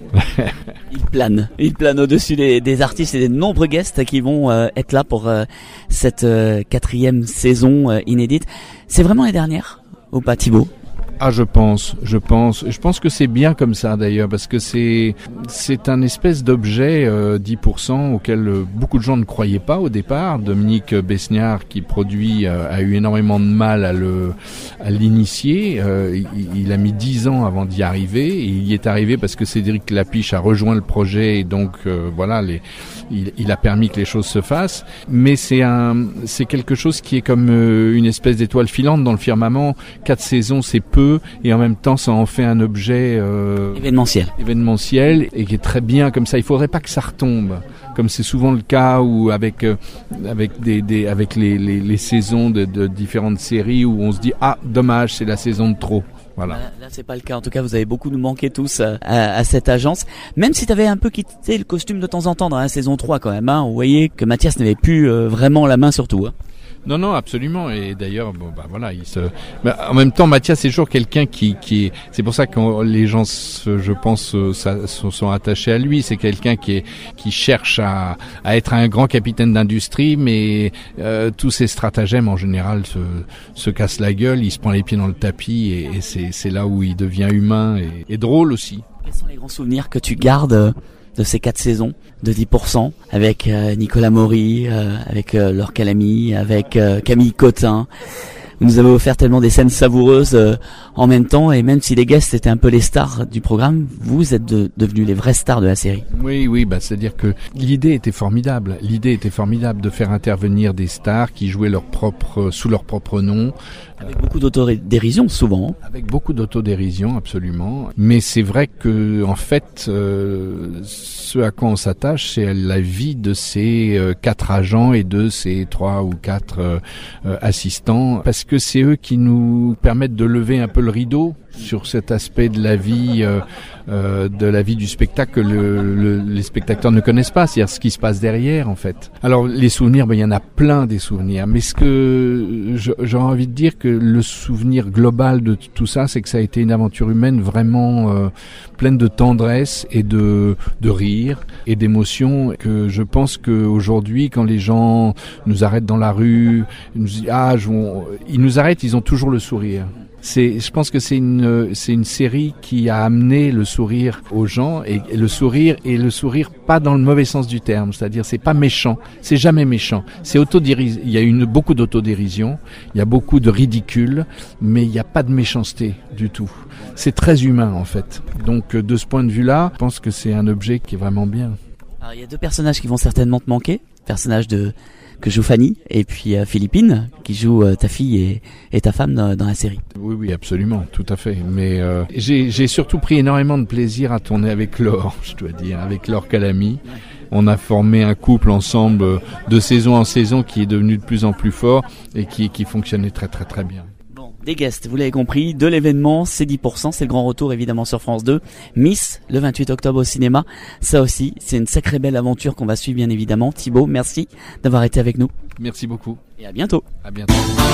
Speaker 5: Il plane, il plane au-dessus des, des artistes et des nombreux guests qui vont euh, être là pour euh, cette euh, quatrième saison euh, inédite. C'est vraiment les dernières, ou pas, Thibaut ?
Speaker 2: Ah, je pense, je pense, je pense que c'est bien comme ça d'ailleurs, parce que c'est c'est un espèce d'objet euh, dix pour cent auquel euh, beaucoup de gens ne croyaient pas au départ. Dominique Besniard, qui produit, euh, a eu énormément de mal à le à l'initier. Euh, il, il a mis dix ans avant d'y arriver. Et il y est arrivé parce que Cédric Lapiche a rejoint le projet et donc euh, voilà, les, il, il a permis que les choses se fassent. Mais c'est un c'est quelque chose qui est comme euh, une espèce d'étoile filante dans le firmament. Quatre saisons, c'est peu. Et en même temps, ça en fait un objet euh,
Speaker 5: événementiel.
Speaker 2: événementiel et qui est très bien comme ça. Il faudrait pas que ça retombe, comme c'est souvent le cas où avec euh, avec des, des avec les, les, les saisons de, de différentes séries où on se dit ah dommage, c'est la saison de trop. Voilà.
Speaker 5: Là, là, c'est pas le cas. En tout cas, vous avez beaucoup nous manqué tous à, à, à cette agence. Même si tu avais un peu quitté le costume de temps en temps dans la saison trois quand même. Hein, vous voyez que Mathias n'avait plus euh, vraiment la main sur tout. Hein.
Speaker 2: Non, non, absolument. Et d'ailleurs, bon, bah voilà, il se. Mais en même temps, Mathias, c'est toujours quelqu'un qui, qui est. C'est pour ça que les gens, je pense, ça, sont attachés à lui. C'est quelqu'un qui est, qui cherche à, à être un grand capitaine d'industrie, mais euh, tous ses stratagèmes en général se, se cassent la gueule. Il se prend les pieds dans le tapis, et, et c'est, c'est là où il devient humain et, et drôle aussi.
Speaker 5: Quels sont les grands souvenirs que tu gardes de ces quatre saisons de dix pour cent avec euh, Nicolas Maury, euh, avec euh, Laure Calamy, avec euh, Camille Cotin. Vous nous avez offert tellement des scènes savoureuses euh, en même temps, et même si les guests étaient un peu les stars du programme, vous êtes de, devenus les vraies stars de la série.
Speaker 2: Oui, oui, bah c'est-à-dire que l'idée était formidable. L'idée était formidable de faire intervenir des stars qui jouaient leur propre, sous leur propre nom.
Speaker 5: Avec beaucoup d'autodérision souvent.
Speaker 2: Avec beaucoup d'autodérision, absolument. Mais c'est vrai que, en fait, euh, ce à quoi on s'attache, c'est la vie de ces euh, quatre agents et de ces trois ou quatre euh, euh, assistants, parce que c'est eux qui nous permettent de lever un peu le rideau sur cet aspect de la vie, euh, euh, de la vie du spectacle que le, le, les spectateurs ne connaissent pas, c'est-à-dire ce qui se passe derrière en fait. Alors les souvenirs, ben il y en a plein des souvenirs, mais ce que je, j'aurais envie de dire que le souvenir global de tout ça, c'est que ça a été une aventure humaine vraiment euh, pleine de tendresse et de de rire et d'émotion. Que je pense que aujourd'hui, quand les gens nous arrêtent dans la rue, ils nous disent ah, je, on, ils nous arrêtent, ils ont toujours le sourire. C'est, je pense que c'est une, c'est une série qui a amené le sourire aux gens, et, et le sourire, et le sourire pas dans le mauvais sens du terme, c'est-à-dire c'est pas méchant, c'est jamais méchant, c'est autodérision, il y a une, beaucoup d'autodérision, il y a beaucoup de ridicule, mais il n'y a pas de méchanceté du tout. C'est très humain en fait. Donc de ce point de vue-là, je pense que c'est un objet qui est vraiment bien.
Speaker 5: Alors il y a deux personnages qui vont certainement te manquer, personnage de que joue Fanny, et puis euh, Philippine, qui joue euh, ta fille et, et ta femme dans, dans la série.
Speaker 2: Oui, oui, absolument, tout à fait. Mais euh, j'ai, j'ai surtout pris énormément de plaisir à tourner avec Laure, je dois dire, avec Laure Calamy. On a formé un couple ensemble de saison en saison qui est devenu de plus en plus fort et qui, qui fonctionnait très très très bien.
Speaker 5: Des guests, vous l'avez compris, de l'événement, c'est dix pour cent, c'est le grand retour évidemment sur France deux. Miss, le vingt-huit octobre au cinéma, ça aussi, c'est une sacrée belle aventure qu'on va suivre bien évidemment. Thibaut, merci d'avoir été avec nous.
Speaker 2: Merci beaucoup.
Speaker 5: Et à bientôt.
Speaker 2: À bientôt.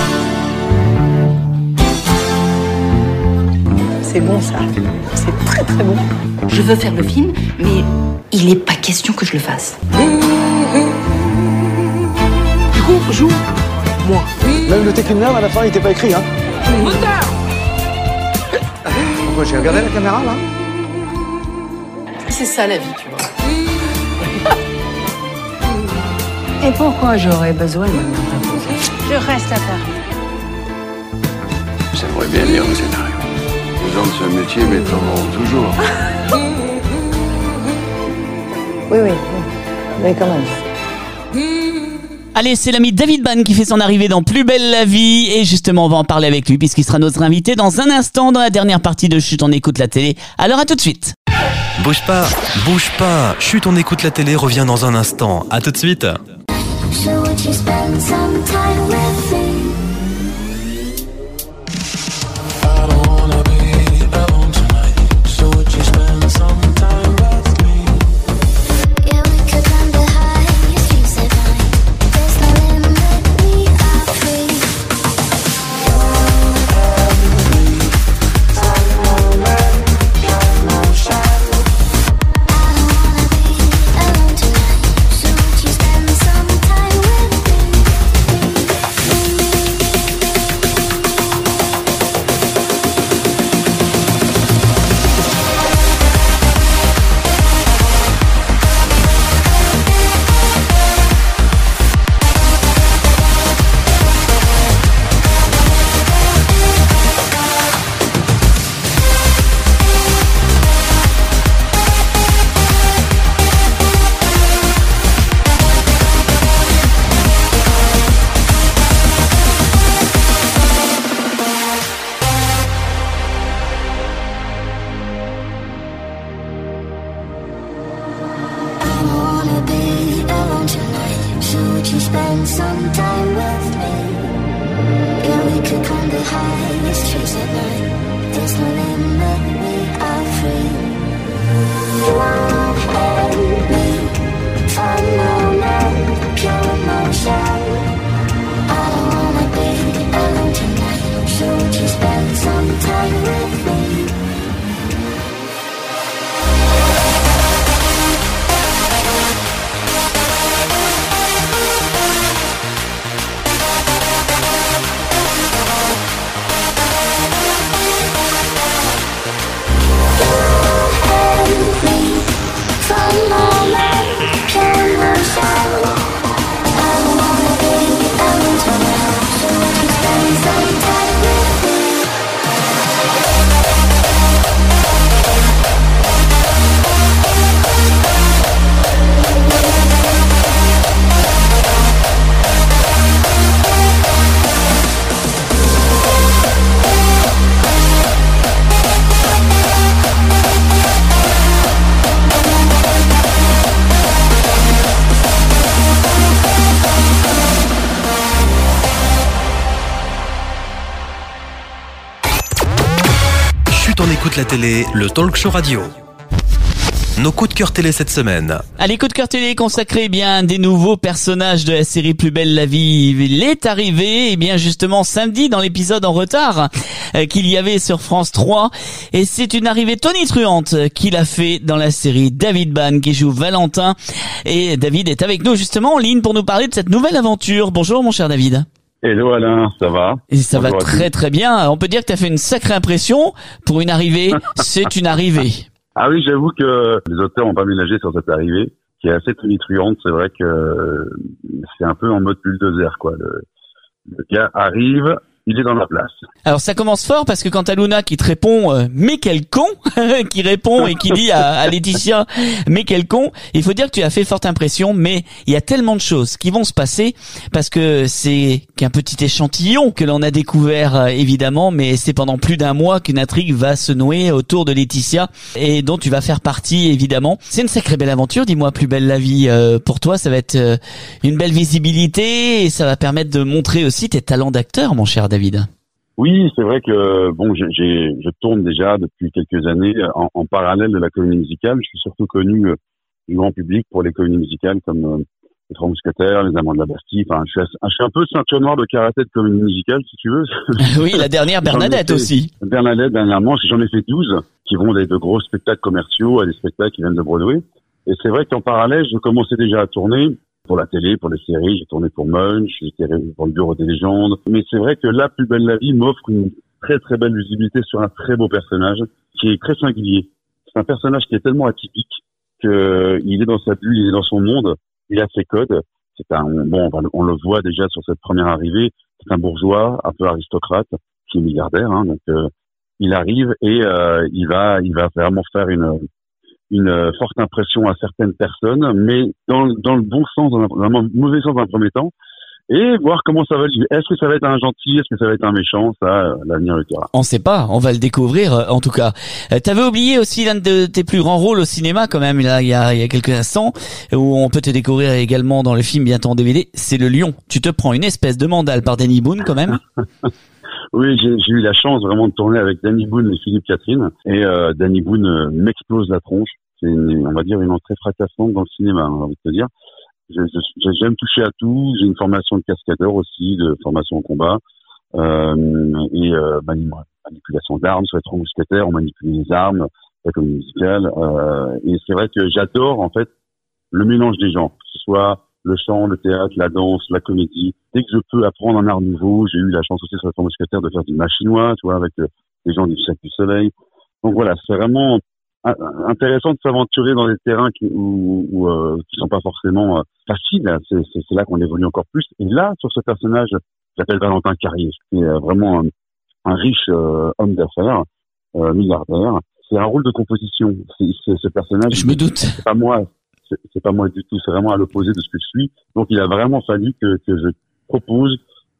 Speaker 3: C'est bon ça, c'est très très bon.
Speaker 19: Je veux faire le film, mais il n'est pas question que je le fasse.
Speaker 3: Du coup, joue moi.
Speaker 16: Même le Taking Love à la fin il était pas écrit hein.
Speaker 3: Moteur.
Speaker 16: Pourquoi j'ai regardé la caméra là?
Speaker 3: C'est ça la vie, tu vois. Et pourquoi j'aurais besoin de m'imposer? Je reste à Paris.
Speaker 16: J'aimerais bien lire le scénario. Les gens de ce métier m'étonneront toujours.
Speaker 3: Oui, oui, oui. Mais quand même.
Speaker 5: Allez, c'est l'ami David Bann qui fait son arrivée dans Plus belle la vie, et justement on va en parler avec lui puisqu'il sera notre invité dans un instant dans la dernière partie de Chut on écoute la télé. Alors à tout de suite.
Speaker 1: Bouge pas, bouge pas, Chut on écoute la télé revient dans un instant. À tout de suite.
Speaker 6: highest trees at night. There's no limit, we are free. You won't hurt me. Fun moment, pure emotion. I don't wanna be alone tonight, so would you spend some time with me?
Speaker 1: On écoute la télé, le talk show radio. Nos coups de cœur télé cette semaine.
Speaker 5: Allez, coup de cœur télé consacré eh bien des nouveaux personnages de la série Plus belle la vie. Il est arrivé et eh bien justement samedi dans l'épisode en retard euh, qu'il y avait sur France trois, et c'est une arrivée tonitruante qu'il a fait dans la série David Ban qui joue Valentin, et David est avec nous justement en ligne pour nous parler de cette nouvelle aventure. Bonjour mon cher David.
Speaker 4: Hello Alain, ça va?
Speaker 5: Et ça
Speaker 4: Bonjour
Speaker 5: va très très bien. On peut dire que tu as fait une sacrée impression pour une arrivée. C'est une arrivée.
Speaker 4: Ah oui, j'avoue que les auteurs ont pas ménagé sur cette arrivée, qui est assez tonitruante. C'est vrai que c'est un peu en mode bulldozer, quoi. Le, le gars arrive, il est dans la place.
Speaker 5: Alors ça commence fort parce que quand t'as Luna qui te répond euh, mais quel con qui répond et qui dit à, à Laetitia mais quel con, il faut dire que tu as fait forte impression, mais il y a tellement de choses qui vont se passer parce que c'est qu'un petit échantillon que l'on a découvert euh, évidemment, mais c'est pendant plus d'un mois qu'une intrigue va se nouer autour de Laetitia et dont tu vas faire partie évidemment. C'est une sacrée belle aventure, dis-moi. Plus belle la vie euh, pour toi, ça va être euh, une belle visibilité et ça va permettre de montrer aussi tes talents d'acteur, mon cher David.
Speaker 4: Oui, c'est vrai que bon, j'ai, j'ai, je tourne déjà depuis quelques années en, en parallèle de la comédie musicale. Je suis surtout connu euh, du grand public pour les comédies musicales comme euh, Les Trois Mousquetaires, Les Amants de la Bastille. Enfin, je suis, assez, je suis un peu ceinture noire de karaté de comédie musicale, si tu veux.
Speaker 5: Oui, la dernière Bernadette fait, aussi.
Speaker 4: Bernadette, dernièrement, j'en ai fait douze qui vont des de gros spectacles commerciaux à des spectacles qui viennent de Broadway. Et c'est vrai qu'en parallèle, je commençais déjà à tourner pour la télé, pour les séries. J'ai tourné pour Munch, j'ai tourné pour le Bureau des légendes. Mais c'est vrai que là, Plus belle la vie m'offre une très très belle visibilité sur un très beau personnage qui est très singulier. C'est un personnage qui est tellement atypique que il est dans sa bulle, il est dans son monde, il a ses codes. C'est un bon, on le voit déjà sur cette première arrivée. C'est un bourgeois, un peu aristocrate, qui est milliardaire. Hein, donc euh, il arrive et euh, il va, il va vraiment faire une une forte impression à certaines personnes, mais dans, dans le bon sens, dans le mauvais sens dans un premier temps, et voir comment ça va vivre. Est-ce que ça va être un gentil, est-ce que ça va être un méchant, ça, l'avenir le dira.
Speaker 5: On sait pas, on va le découvrir en tout cas. Euh, t'avais oublié aussi l'un de tes plus grands rôles au cinéma quand même, là, il y a, il y a quelques instants, où on peut te découvrir également dans le film bientôt en D V D, c'est Le Lion. Tu te prends une espèce de mandale par Danny Boone quand même.
Speaker 4: Oui, j'ai, j'ai eu la chance vraiment de tourner avec Danny Boone et Philippe Catherine, et euh, Danny Boone euh, m'explose la tronche. C'est une, on va dire une entrée fracassante dans le cinéma, hein, j'ai envie de te dire. Je, je, j'aime toucher à tout. J'ai une formation de cascadeur aussi, de formation au combat, euh, et euh, manipulation d'armes. Sur Les Trois Mousquetaires, on manipule les armes, la comédie musicale. Euh, et c'est vrai que j'adore en fait le mélange des genres, que ce soit le chant, le théâtre, la danse, la comédie. Dès que je peux apprendre un art nouveau, j'ai eu la chance aussi sur Les Trois Mousquetaires de faire du machinois, tu vois, avec euh, les gens du Cirque du Soleil. Donc voilà, c'est vraiment intéressant de s'aventurer dans des terrains qui, où, où, euh, qui sont pas forcément euh, faciles. C'est, c'est, c'est là qu'on évolue encore plus. Et là, sur ce personnage, j'appelle Valentin Carrier, qui est vraiment un, un riche euh, homme d'affaires, euh, milliardaire. C'est un rôle de composition. C'est, c'est, ce personnage,
Speaker 5: je me doute.
Speaker 4: C'est pas moi. C'est, c'est pas moi du tout. C'est vraiment à l'opposé de ce que je suis. Donc, il a vraiment fallu que, que je propose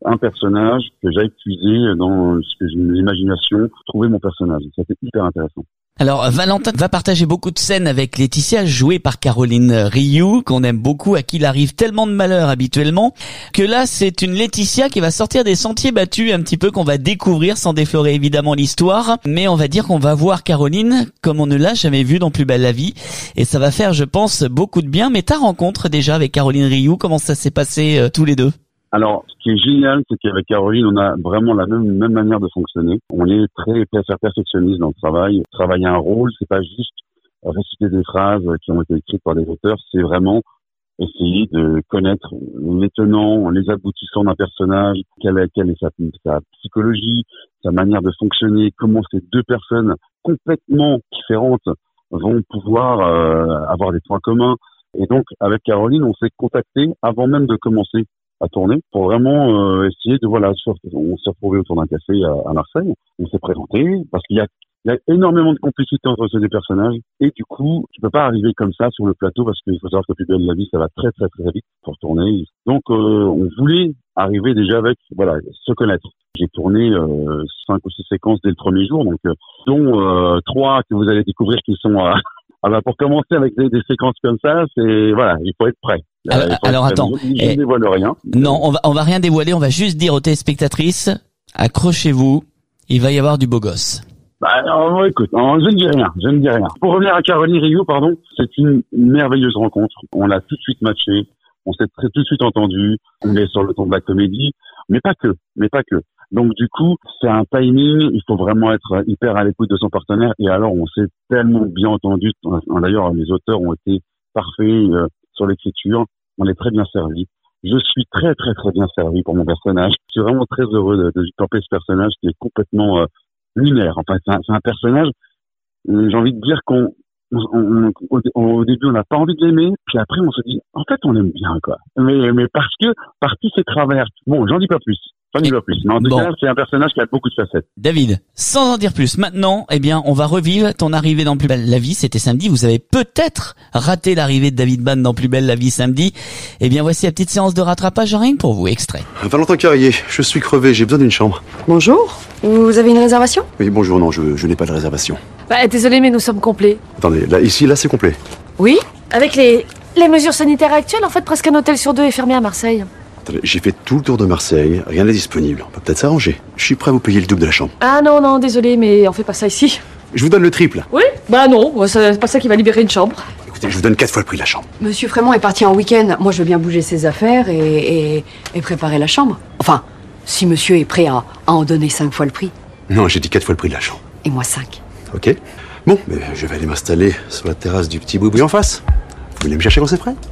Speaker 4: un personnage que j'aille puiser dans ce que j'ai l'imagination, trouver mon personnage. C'était hyper intéressant.
Speaker 5: Alors, Valentin va partager beaucoup de scènes avec Laetitia, jouée par Caroline Rioux, qu'on aime beaucoup, à qui il arrive tellement de malheurs habituellement, que là, c'est une Laetitia qui va sortir des sentiers battus un petit peu, qu'on va découvrir sans déflorer évidemment l'histoire. Mais on va dire qu'on va voir Caroline comme on ne l'a jamais vue dans Plus belle la vie. Et ça va faire, je pense, beaucoup de bien. Mais ta rencontre déjà avec Caroline Rioux, comment ça s'est passé euh, tous les deux ?
Speaker 4: Alors, ce qui est génial, c'est qu'avec Caroline, on a vraiment la même, même manière de fonctionner. On est très perfectionniste dans le travail. Travailler un rôle, c'est pas juste réciter des phrases qui ont été écrites par des auteurs, c'est vraiment essayer de connaître les tenants, les aboutissants d'un personnage, quelle est, quelle est sa, sa psychologie, sa manière de fonctionner, comment ces deux personnes complètement différentes vont pouvoir euh, avoir des points communs. Et donc, avec Caroline, on s'est contacté avant même de commencer à tourner pour vraiment euh, essayer de voilà on s'est retrouvés autour d'un café à, à Marseille, on s'est présenté parce qu'il y a il y a énormément de complicité entre ces deux personnages et du coup tu peux pas arriver comme ça sur le plateau parce qu'il faut savoir que Plus belle la vie ça va très très très vite pour tourner, donc euh, on voulait arriver déjà avec voilà se connaître. J'ai tourné euh, cinq ou six séquences dès le premier jour, donc euh, dont euh, trois que vous allez découvrir qui sont à ah bah pour commencer avec des, des séquences comme ça, c'est voilà, il faut être prêt.
Speaker 5: Alors,
Speaker 4: il faut
Speaker 5: alors
Speaker 4: être prêt.
Speaker 5: attends,
Speaker 4: Je, je ne dévoile rien.
Speaker 5: Non, on va on va rien dévoiler, on va juste dire aux téléspectatrices, accrochez-vous, il va y avoir du beau gosse.
Speaker 4: Bah alors, écoute, alors, je ne dis rien, je ne dis rien. Pour revenir à Caroline Rioux, pardon, c'est une merveilleuse rencontre. On l'a tout de suite matché, on s'est très, tout de suite entendu, on est sur le ton de la comédie, mais pas que, mais pas que. Donc du coup, c'est un timing, il faut vraiment être hyper à l'écoute de son partenaire. Et alors, on s'est tellement bien entendu. D'ailleurs, les auteurs ont été parfaits euh, sur l'écriture. On est très bien servi. Je suis très très très bien servi pour mon personnage. Je suis vraiment très heureux de, de camper ce personnage qui est complètement euh, lunaire. Enfin, c'est un, c'est un personnage. Euh, j'ai envie de dire qu'on on, on, au, au début, on n'a pas envie de l'aimer, puis après, on se dit, en fait, on l'aime bien, quoi. Mais, mais parce que, par tous ses travers. Bon, j'en dis pas plus. J'en dis pas plus. Mais en tout
Speaker 5: bon.
Speaker 4: cas, c'est un personnage qui a beaucoup de facettes.
Speaker 5: David, sans en dire plus, maintenant, eh bien, on va revivre ton arrivée dans Plus belle la vie. C'était samedi. Vous avez peut-être raté l'arrivée de David Bann dans Plus belle la vie samedi. Eh bien, voici la petite séance de rattrapage, rien que pour vous. Extrait.
Speaker 10: Valentin Carrier, je suis crevé, j'ai besoin d'une chambre.
Speaker 22: Bonjour, vous avez une réservation?
Speaker 10: Oui, bonjour, non, je, je n'ai pas de réservation.
Speaker 22: Bah, désolé, mais nous sommes complets.
Speaker 10: Attendez, là, ici, là, c'est complet.
Speaker 22: Oui, avec les, les mesures sanitaires actuelles, en fait, presque un hôtel sur deux est fermé à Marseille.
Speaker 10: Attendez, j'ai fait tout le tour de Marseille, rien n'est disponible. On peut peut-être s'arranger. Je suis prêt à vous payer le double de la chambre.
Speaker 22: Ah non, non, désolé, mais on fait pas ça ici.
Speaker 10: Je vous donne le triple.
Speaker 22: Oui? Bah non, c'est pas ça qui va libérer une chambre.
Speaker 10: Écoutez, je vous donne quatre fois le prix de la chambre.
Speaker 22: Monsieur Frémont est parti en week-end. Moi, je veux bien bouger ses affaires et, et, et préparer la chambre. Enfin, si monsieur est prêt à, à en donner cinq fois le prix.
Speaker 10: Non, j'ai dit quatre fois le prix de la chambre.
Speaker 22: Et moi cinq.
Speaker 10: Ok. Bon, mais je vais aller m'installer sur la terrasse du petit boui-boui en face. Vous venez me chercher quand c'est prêt?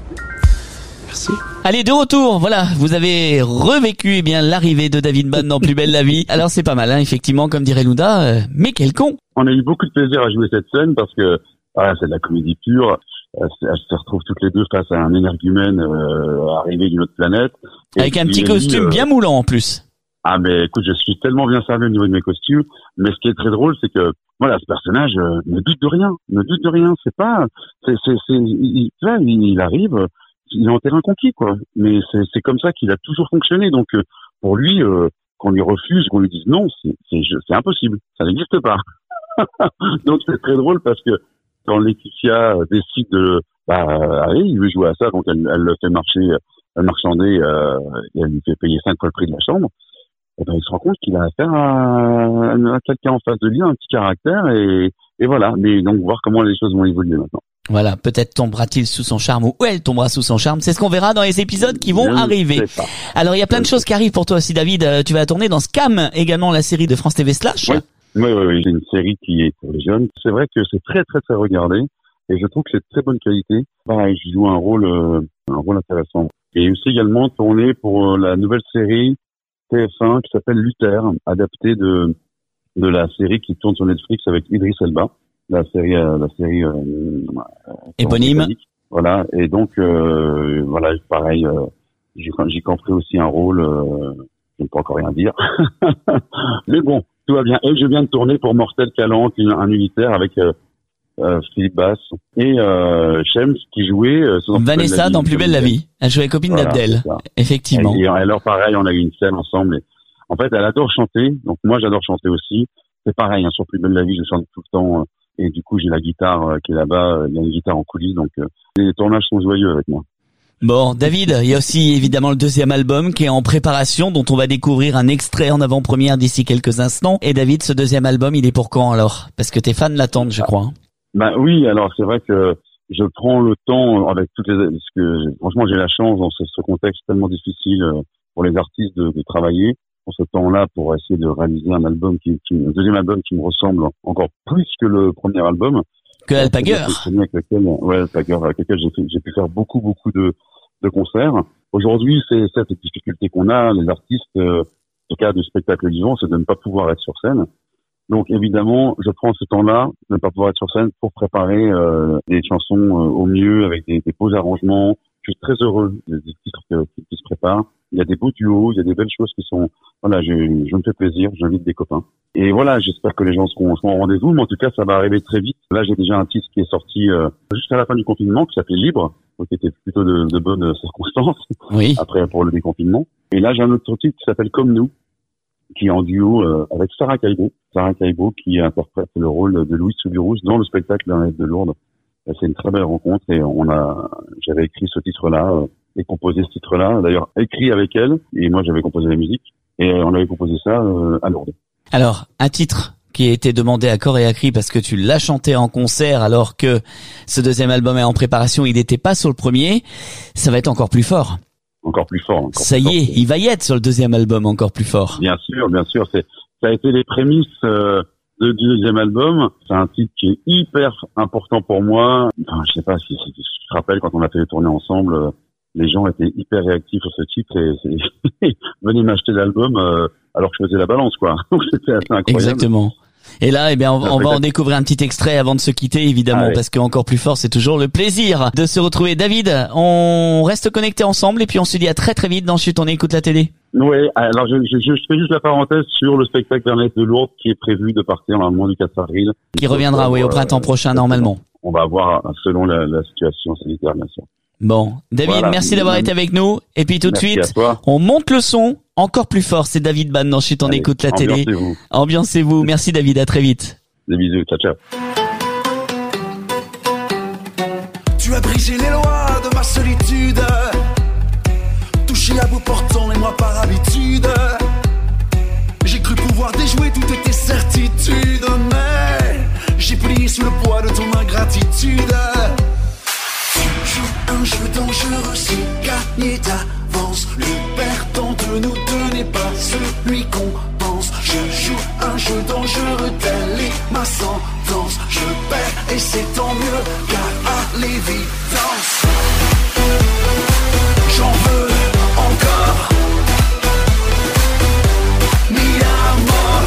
Speaker 10: Merci.
Speaker 5: Allez, de retour, voilà, vous avez revécu eh bien l'arrivée de David Bann dans Plus belle la vie. Alors c'est pas mal, hein, effectivement, comme dirait Louda, euh, mais quel con.
Speaker 4: On a eu beaucoup de plaisir à jouer cette scène parce que voilà, c'est de la comédie pure. Elles se retrouvent toutes les deux face à un énergumène euh, arrivé d'une autre planète. Et
Speaker 5: avec un petit costume euh... bien moulant en plus.
Speaker 4: Ah mais écoute, je suis tellement bien servi au niveau de mes costumes, mais ce qui est très drôle, c'est que voilà, ce personnage euh, ne doute de rien, ne doute de rien. C'est pas, c'est, c'est, c'est, il, là, il, il arrive, il est en terrain conquis, quoi. Mais c'est, c'est comme ça qu'il a toujours fonctionné. Donc euh, pour lui, euh, qu'on lui refuse, qu'on lui dise non, c'est, c'est, c'est impossible, ça n'existe pas. Donc c'est très drôle parce que quand Laetitia décide de, bah, allez, il veut jouer à ça, donc elle, elle le fait marcher, elle marchander, euh, et elle lui fait payer cinq fois le prix de la chambre. Et ben, il se rend compte qu'il a affaire à, à quelqu'un en face de lui, un petit caractère, et, et voilà. Mais donc, voir comment les choses vont évoluer maintenant.
Speaker 5: Voilà, peut-être tombera-t-il sous son charme ou elle tombera sous son charme. C'est ce qu'on verra dans les épisodes qui vont
Speaker 4: Je
Speaker 5: arriver. Alors, il y a plein de choses qui arrivent pour toi aussi, David. Tu vas tourner dans Scam, également la série de France T V Slash.
Speaker 4: Oui, oui, oui, oui. C'est une série qui est pour les jeunes. C'est vrai que c'est très, très, très regardé. Et je trouve que c'est de très bonne qualité. Pareil, je joue un rôle, euh, un rôle intéressant. Et aussi également tourné pour euh, la nouvelle série T F un qui s'appelle Luther, adapté de de la série qui tourne sur Netflix avec Idriss Elba, la série euh, la série euh,
Speaker 5: éponyme.
Speaker 4: Voilà, et donc euh, voilà, pareil, euh, j'ai j'ai compris aussi un rôle, euh, je ne peux encore rien dire, mais bon, tout va bien. Et je viens de tourner pour Mortel Calanque, un unitaire avec euh, euh, Philippe Bass et euh, Shems qui jouait euh,
Speaker 5: Vanessa dans Plus belle la vie. Elle jouait copine
Speaker 4: voilà,
Speaker 5: d'Abdel. Effectivement.
Speaker 4: Et, et alors pareil, on a eu une scène ensemble. Et, en fait, elle adore chanter, donc moi j'adore chanter aussi. C'est pareil, hein, sur Plus belle la vie, je chante tout le temps. Euh, et du coup, j'ai la guitare euh, qui est là-bas. Euh, il y a une guitare en coulisses, donc euh, les tournages sont joyeux avec moi.
Speaker 5: Bon, David, il y a aussi évidemment le deuxième album qui est en préparation, dont on va découvrir un extrait en avant-première d'ici quelques instants. Et David, ce deuxième album, il est pour quand alors? Parce que tes fans l'attendent, je crois.
Speaker 4: Bah oui, alors c'est vrai que je prends le temps avec toutes les, parce que franchement j'ai la chance dans ce, ce contexte tellement difficile pour les artistes de, de travailler pour ce temps-là pour essayer de réaliser un album qui, qui, un deuxième album qui me ressemble encore plus que le premier album.
Speaker 5: Que Alpaguer.
Speaker 4: Avec lequel, ouais, Alpaguer, avec lequel j'ai, fait, j'ai pu faire beaucoup beaucoup de, de concerts. Aujourd'hui, c'est cette difficulté qu'on a, les artistes, euh, en cas de spectacle vivant, c'est de ne pas pouvoir être sur scène. Donc évidemment, je prends ce temps-là de ne pas pouvoir être sur scène pour préparer euh, des chansons euh, au mieux avec des, des beaux arrangements. Je suis très heureux des, des titres que, qui, qui se préparent. Il y a des beaux duos, il y a des belles choses qui sont. Voilà, je, je me fais plaisir, j'invite des copains. Et voilà, j'espère que les gens seront, seront au rendez-vous, mais en tout cas, ça va arriver très vite. Là, j'ai déjà un titre qui est sorti euh, juste à la fin du confinement, qui s'appelait Libre, qui était plutôt de, de bonnes circonstances.
Speaker 5: Oui.
Speaker 4: Après, pour le déconfinement. Et là, j'ai un autre titre qui s'appelle Comme nous, qui est en duo euh, avec Sarah Caillebout. Sarah Caillebout qui interprète le rôle de Louise Soubirous dans le spectacle d'un aide de Lourdes. C'est une très belle rencontre et on a, j'avais écrit ce titre-là euh, et composé ce titre-là. D'ailleurs, écrit avec elle et moi j'avais composé la musique et on avait composé ça euh, à Lourdes.
Speaker 5: Alors, un titre qui a été demandé à corps et à cri parce que tu l'as chanté en concert alors que ce deuxième album est en préparation, il n'était pas sur le premier. Ça va être encore plus fort.
Speaker 4: Encore plus fort. Encore
Speaker 5: ça
Speaker 4: plus
Speaker 5: y
Speaker 4: fort.
Speaker 5: est, il va y être sur le deuxième album encore plus fort.
Speaker 4: Bien sûr, bien sûr. C'est, ça a été les prémices euh, de, du deuxième album. C'est un titre qui est hyper important pour moi. Enfin, je sais pas si, si, si je te rappelle quand on a fait les tournées ensemble, euh, les gens étaient hyper réactifs sur ce titre et c'est, venez m'acheter l'album euh, alors que je faisais la balance, quoi. Donc c'était assez incroyable.
Speaker 5: Exactement. Et là, eh bien, on, on va en découvrir un petit extrait avant de se quitter, évidemment, ah ouais. Parce qu'encore plus fort, c'est toujours le plaisir de se retrouver. David, on reste connectés ensemble et puis on se dit à très très vite dans Chut, on écoute la télé.
Speaker 4: Oui, alors je, je, je fais juste la parenthèse sur le spectacle Ernest de Lourdes qui est prévu de partir normalement du quatre avril.
Speaker 5: Qui reviendra, oui, au printemps euh, prochain, normalement.
Speaker 4: On va voir selon la, la situation sanitaire, bien sûr.
Speaker 5: Bon, David, voilà. Merci d'avoir été avec nous. Et puis tout de
Speaker 4: merci
Speaker 5: suite, on monte le son encore plus fort. C'est David Bann dans Chut, on Allez, écoute la télé.
Speaker 4: Ambiancez-vous.
Speaker 5: Ambiancez-vous. Merci David, à très vite.
Speaker 4: Des bisous, ciao, ciao.
Speaker 11: Tu as brisé les lois de ma solitude, touché la boue portant les moi par habitude. J'ai cru pouvoir déjouer toutes tes certitudes, mais j'ai plié sous le poids de ton ingratitude. Tu joues un jeu dangereux, c'est gagner d'avance. Le perdant de nous deux n'est pas celui qu'on pense. Je joue un jeu dangereux, telle est ma sentence. Je perds et c'est tant mieux, car à l'évidence j'en veux encore. Mi amor,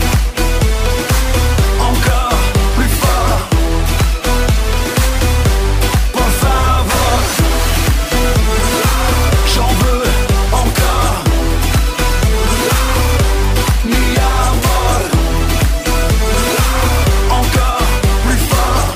Speaker 11: encore plus fort. Por favor, j'en veux encore. Mi amor, encore plus fort.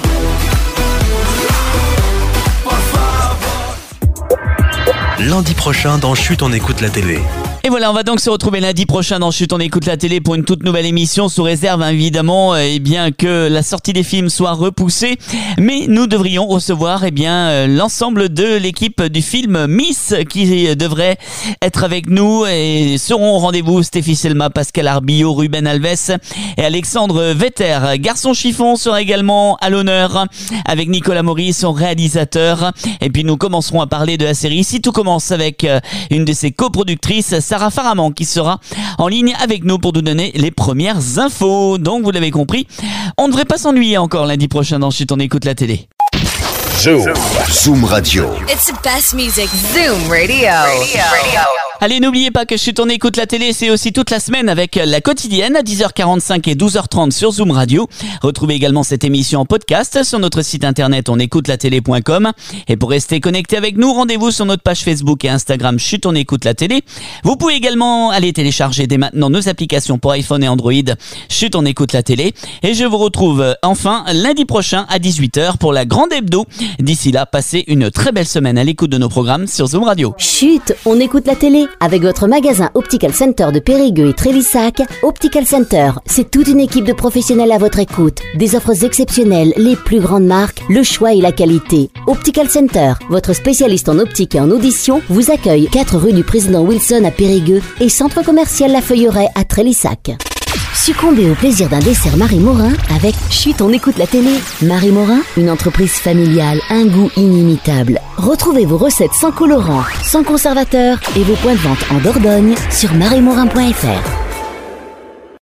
Speaker 11: Por favor.
Speaker 1: Lundi prochain dans Chut, on écoute la télé.
Speaker 5: Et voilà, on va donc se retrouver lundi prochain dans Chut, on écoute la télé pour une toute nouvelle émission, sous réserve évidemment eh bien que la sortie des films soit repoussée, mais nous devrions recevoir eh bien l'ensemble de l'équipe du film Miss qui devrait être avec nous et seront au rendez-vous Stéphie Selma, Pascal Arbillot, Ruben Alves et Alexandre Vetter. Garçon chiffon sera également à l'honneur avec Nicolas Maurice, son réalisateur, et puis nous commencerons à parler de la série Ici tout commence avec une de ses coproductrices, Sarah Faraman, qui sera en ligne avec nous pour nous donner les premières infos. Donc vous l'avez compris, on ne devrait pas s'ennuyer encore lundi prochain dans Chut, on écoute la télé.
Speaker 12: Zoom, Zoom Radio.
Speaker 21: It's the best music. Zoom Radio. Radio. Radio.
Speaker 5: Allez, n'oubliez pas que Chut, on écoute la télé, c'est aussi toute la semaine avec la quotidienne à dix heures quarante-cinq et douze heures trente sur Zoom Radio. Retrouvez également cette émission en podcast sur notre site internet onécoutelatélé point com. Et pour rester connecté avec nous, rendez-vous sur notre page Facebook et Instagram Chut, on écoute la télé. Vous pouvez également aller télécharger dès maintenant nos applications pour iPhone et Android. Chut, on écoute la télé. Et je vous retrouve enfin lundi prochain à dix-huit heures pour la grande hebdo. D'ici là, passez une très belle semaine à l'écoute de nos programmes sur Zoom Radio.
Speaker 7: Chut, on écoute la télé avec votre magasin Optical Center de Périgueux et Trélissac. Optical Center, c'est toute une équipe de professionnels à votre écoute. Des offres exceptionnelles, les plus grandes marques, le choix et la qualité. Optical Center, votre spécialiste en optique et en audition, vous accueille quatre rue du Président Wilson à Périgueux et centre commercial La Feuilleraie à Trélissac. Succombez au plaisir d'un dessert Marie Morin avec Chut, on écoute la télé. Marie Morin, une entreprise familiale, un goût inimitable. Retrouvez vos recettes sans colorant, sans conservateur et vos points de vente en Dordogne sur marie morin point f r.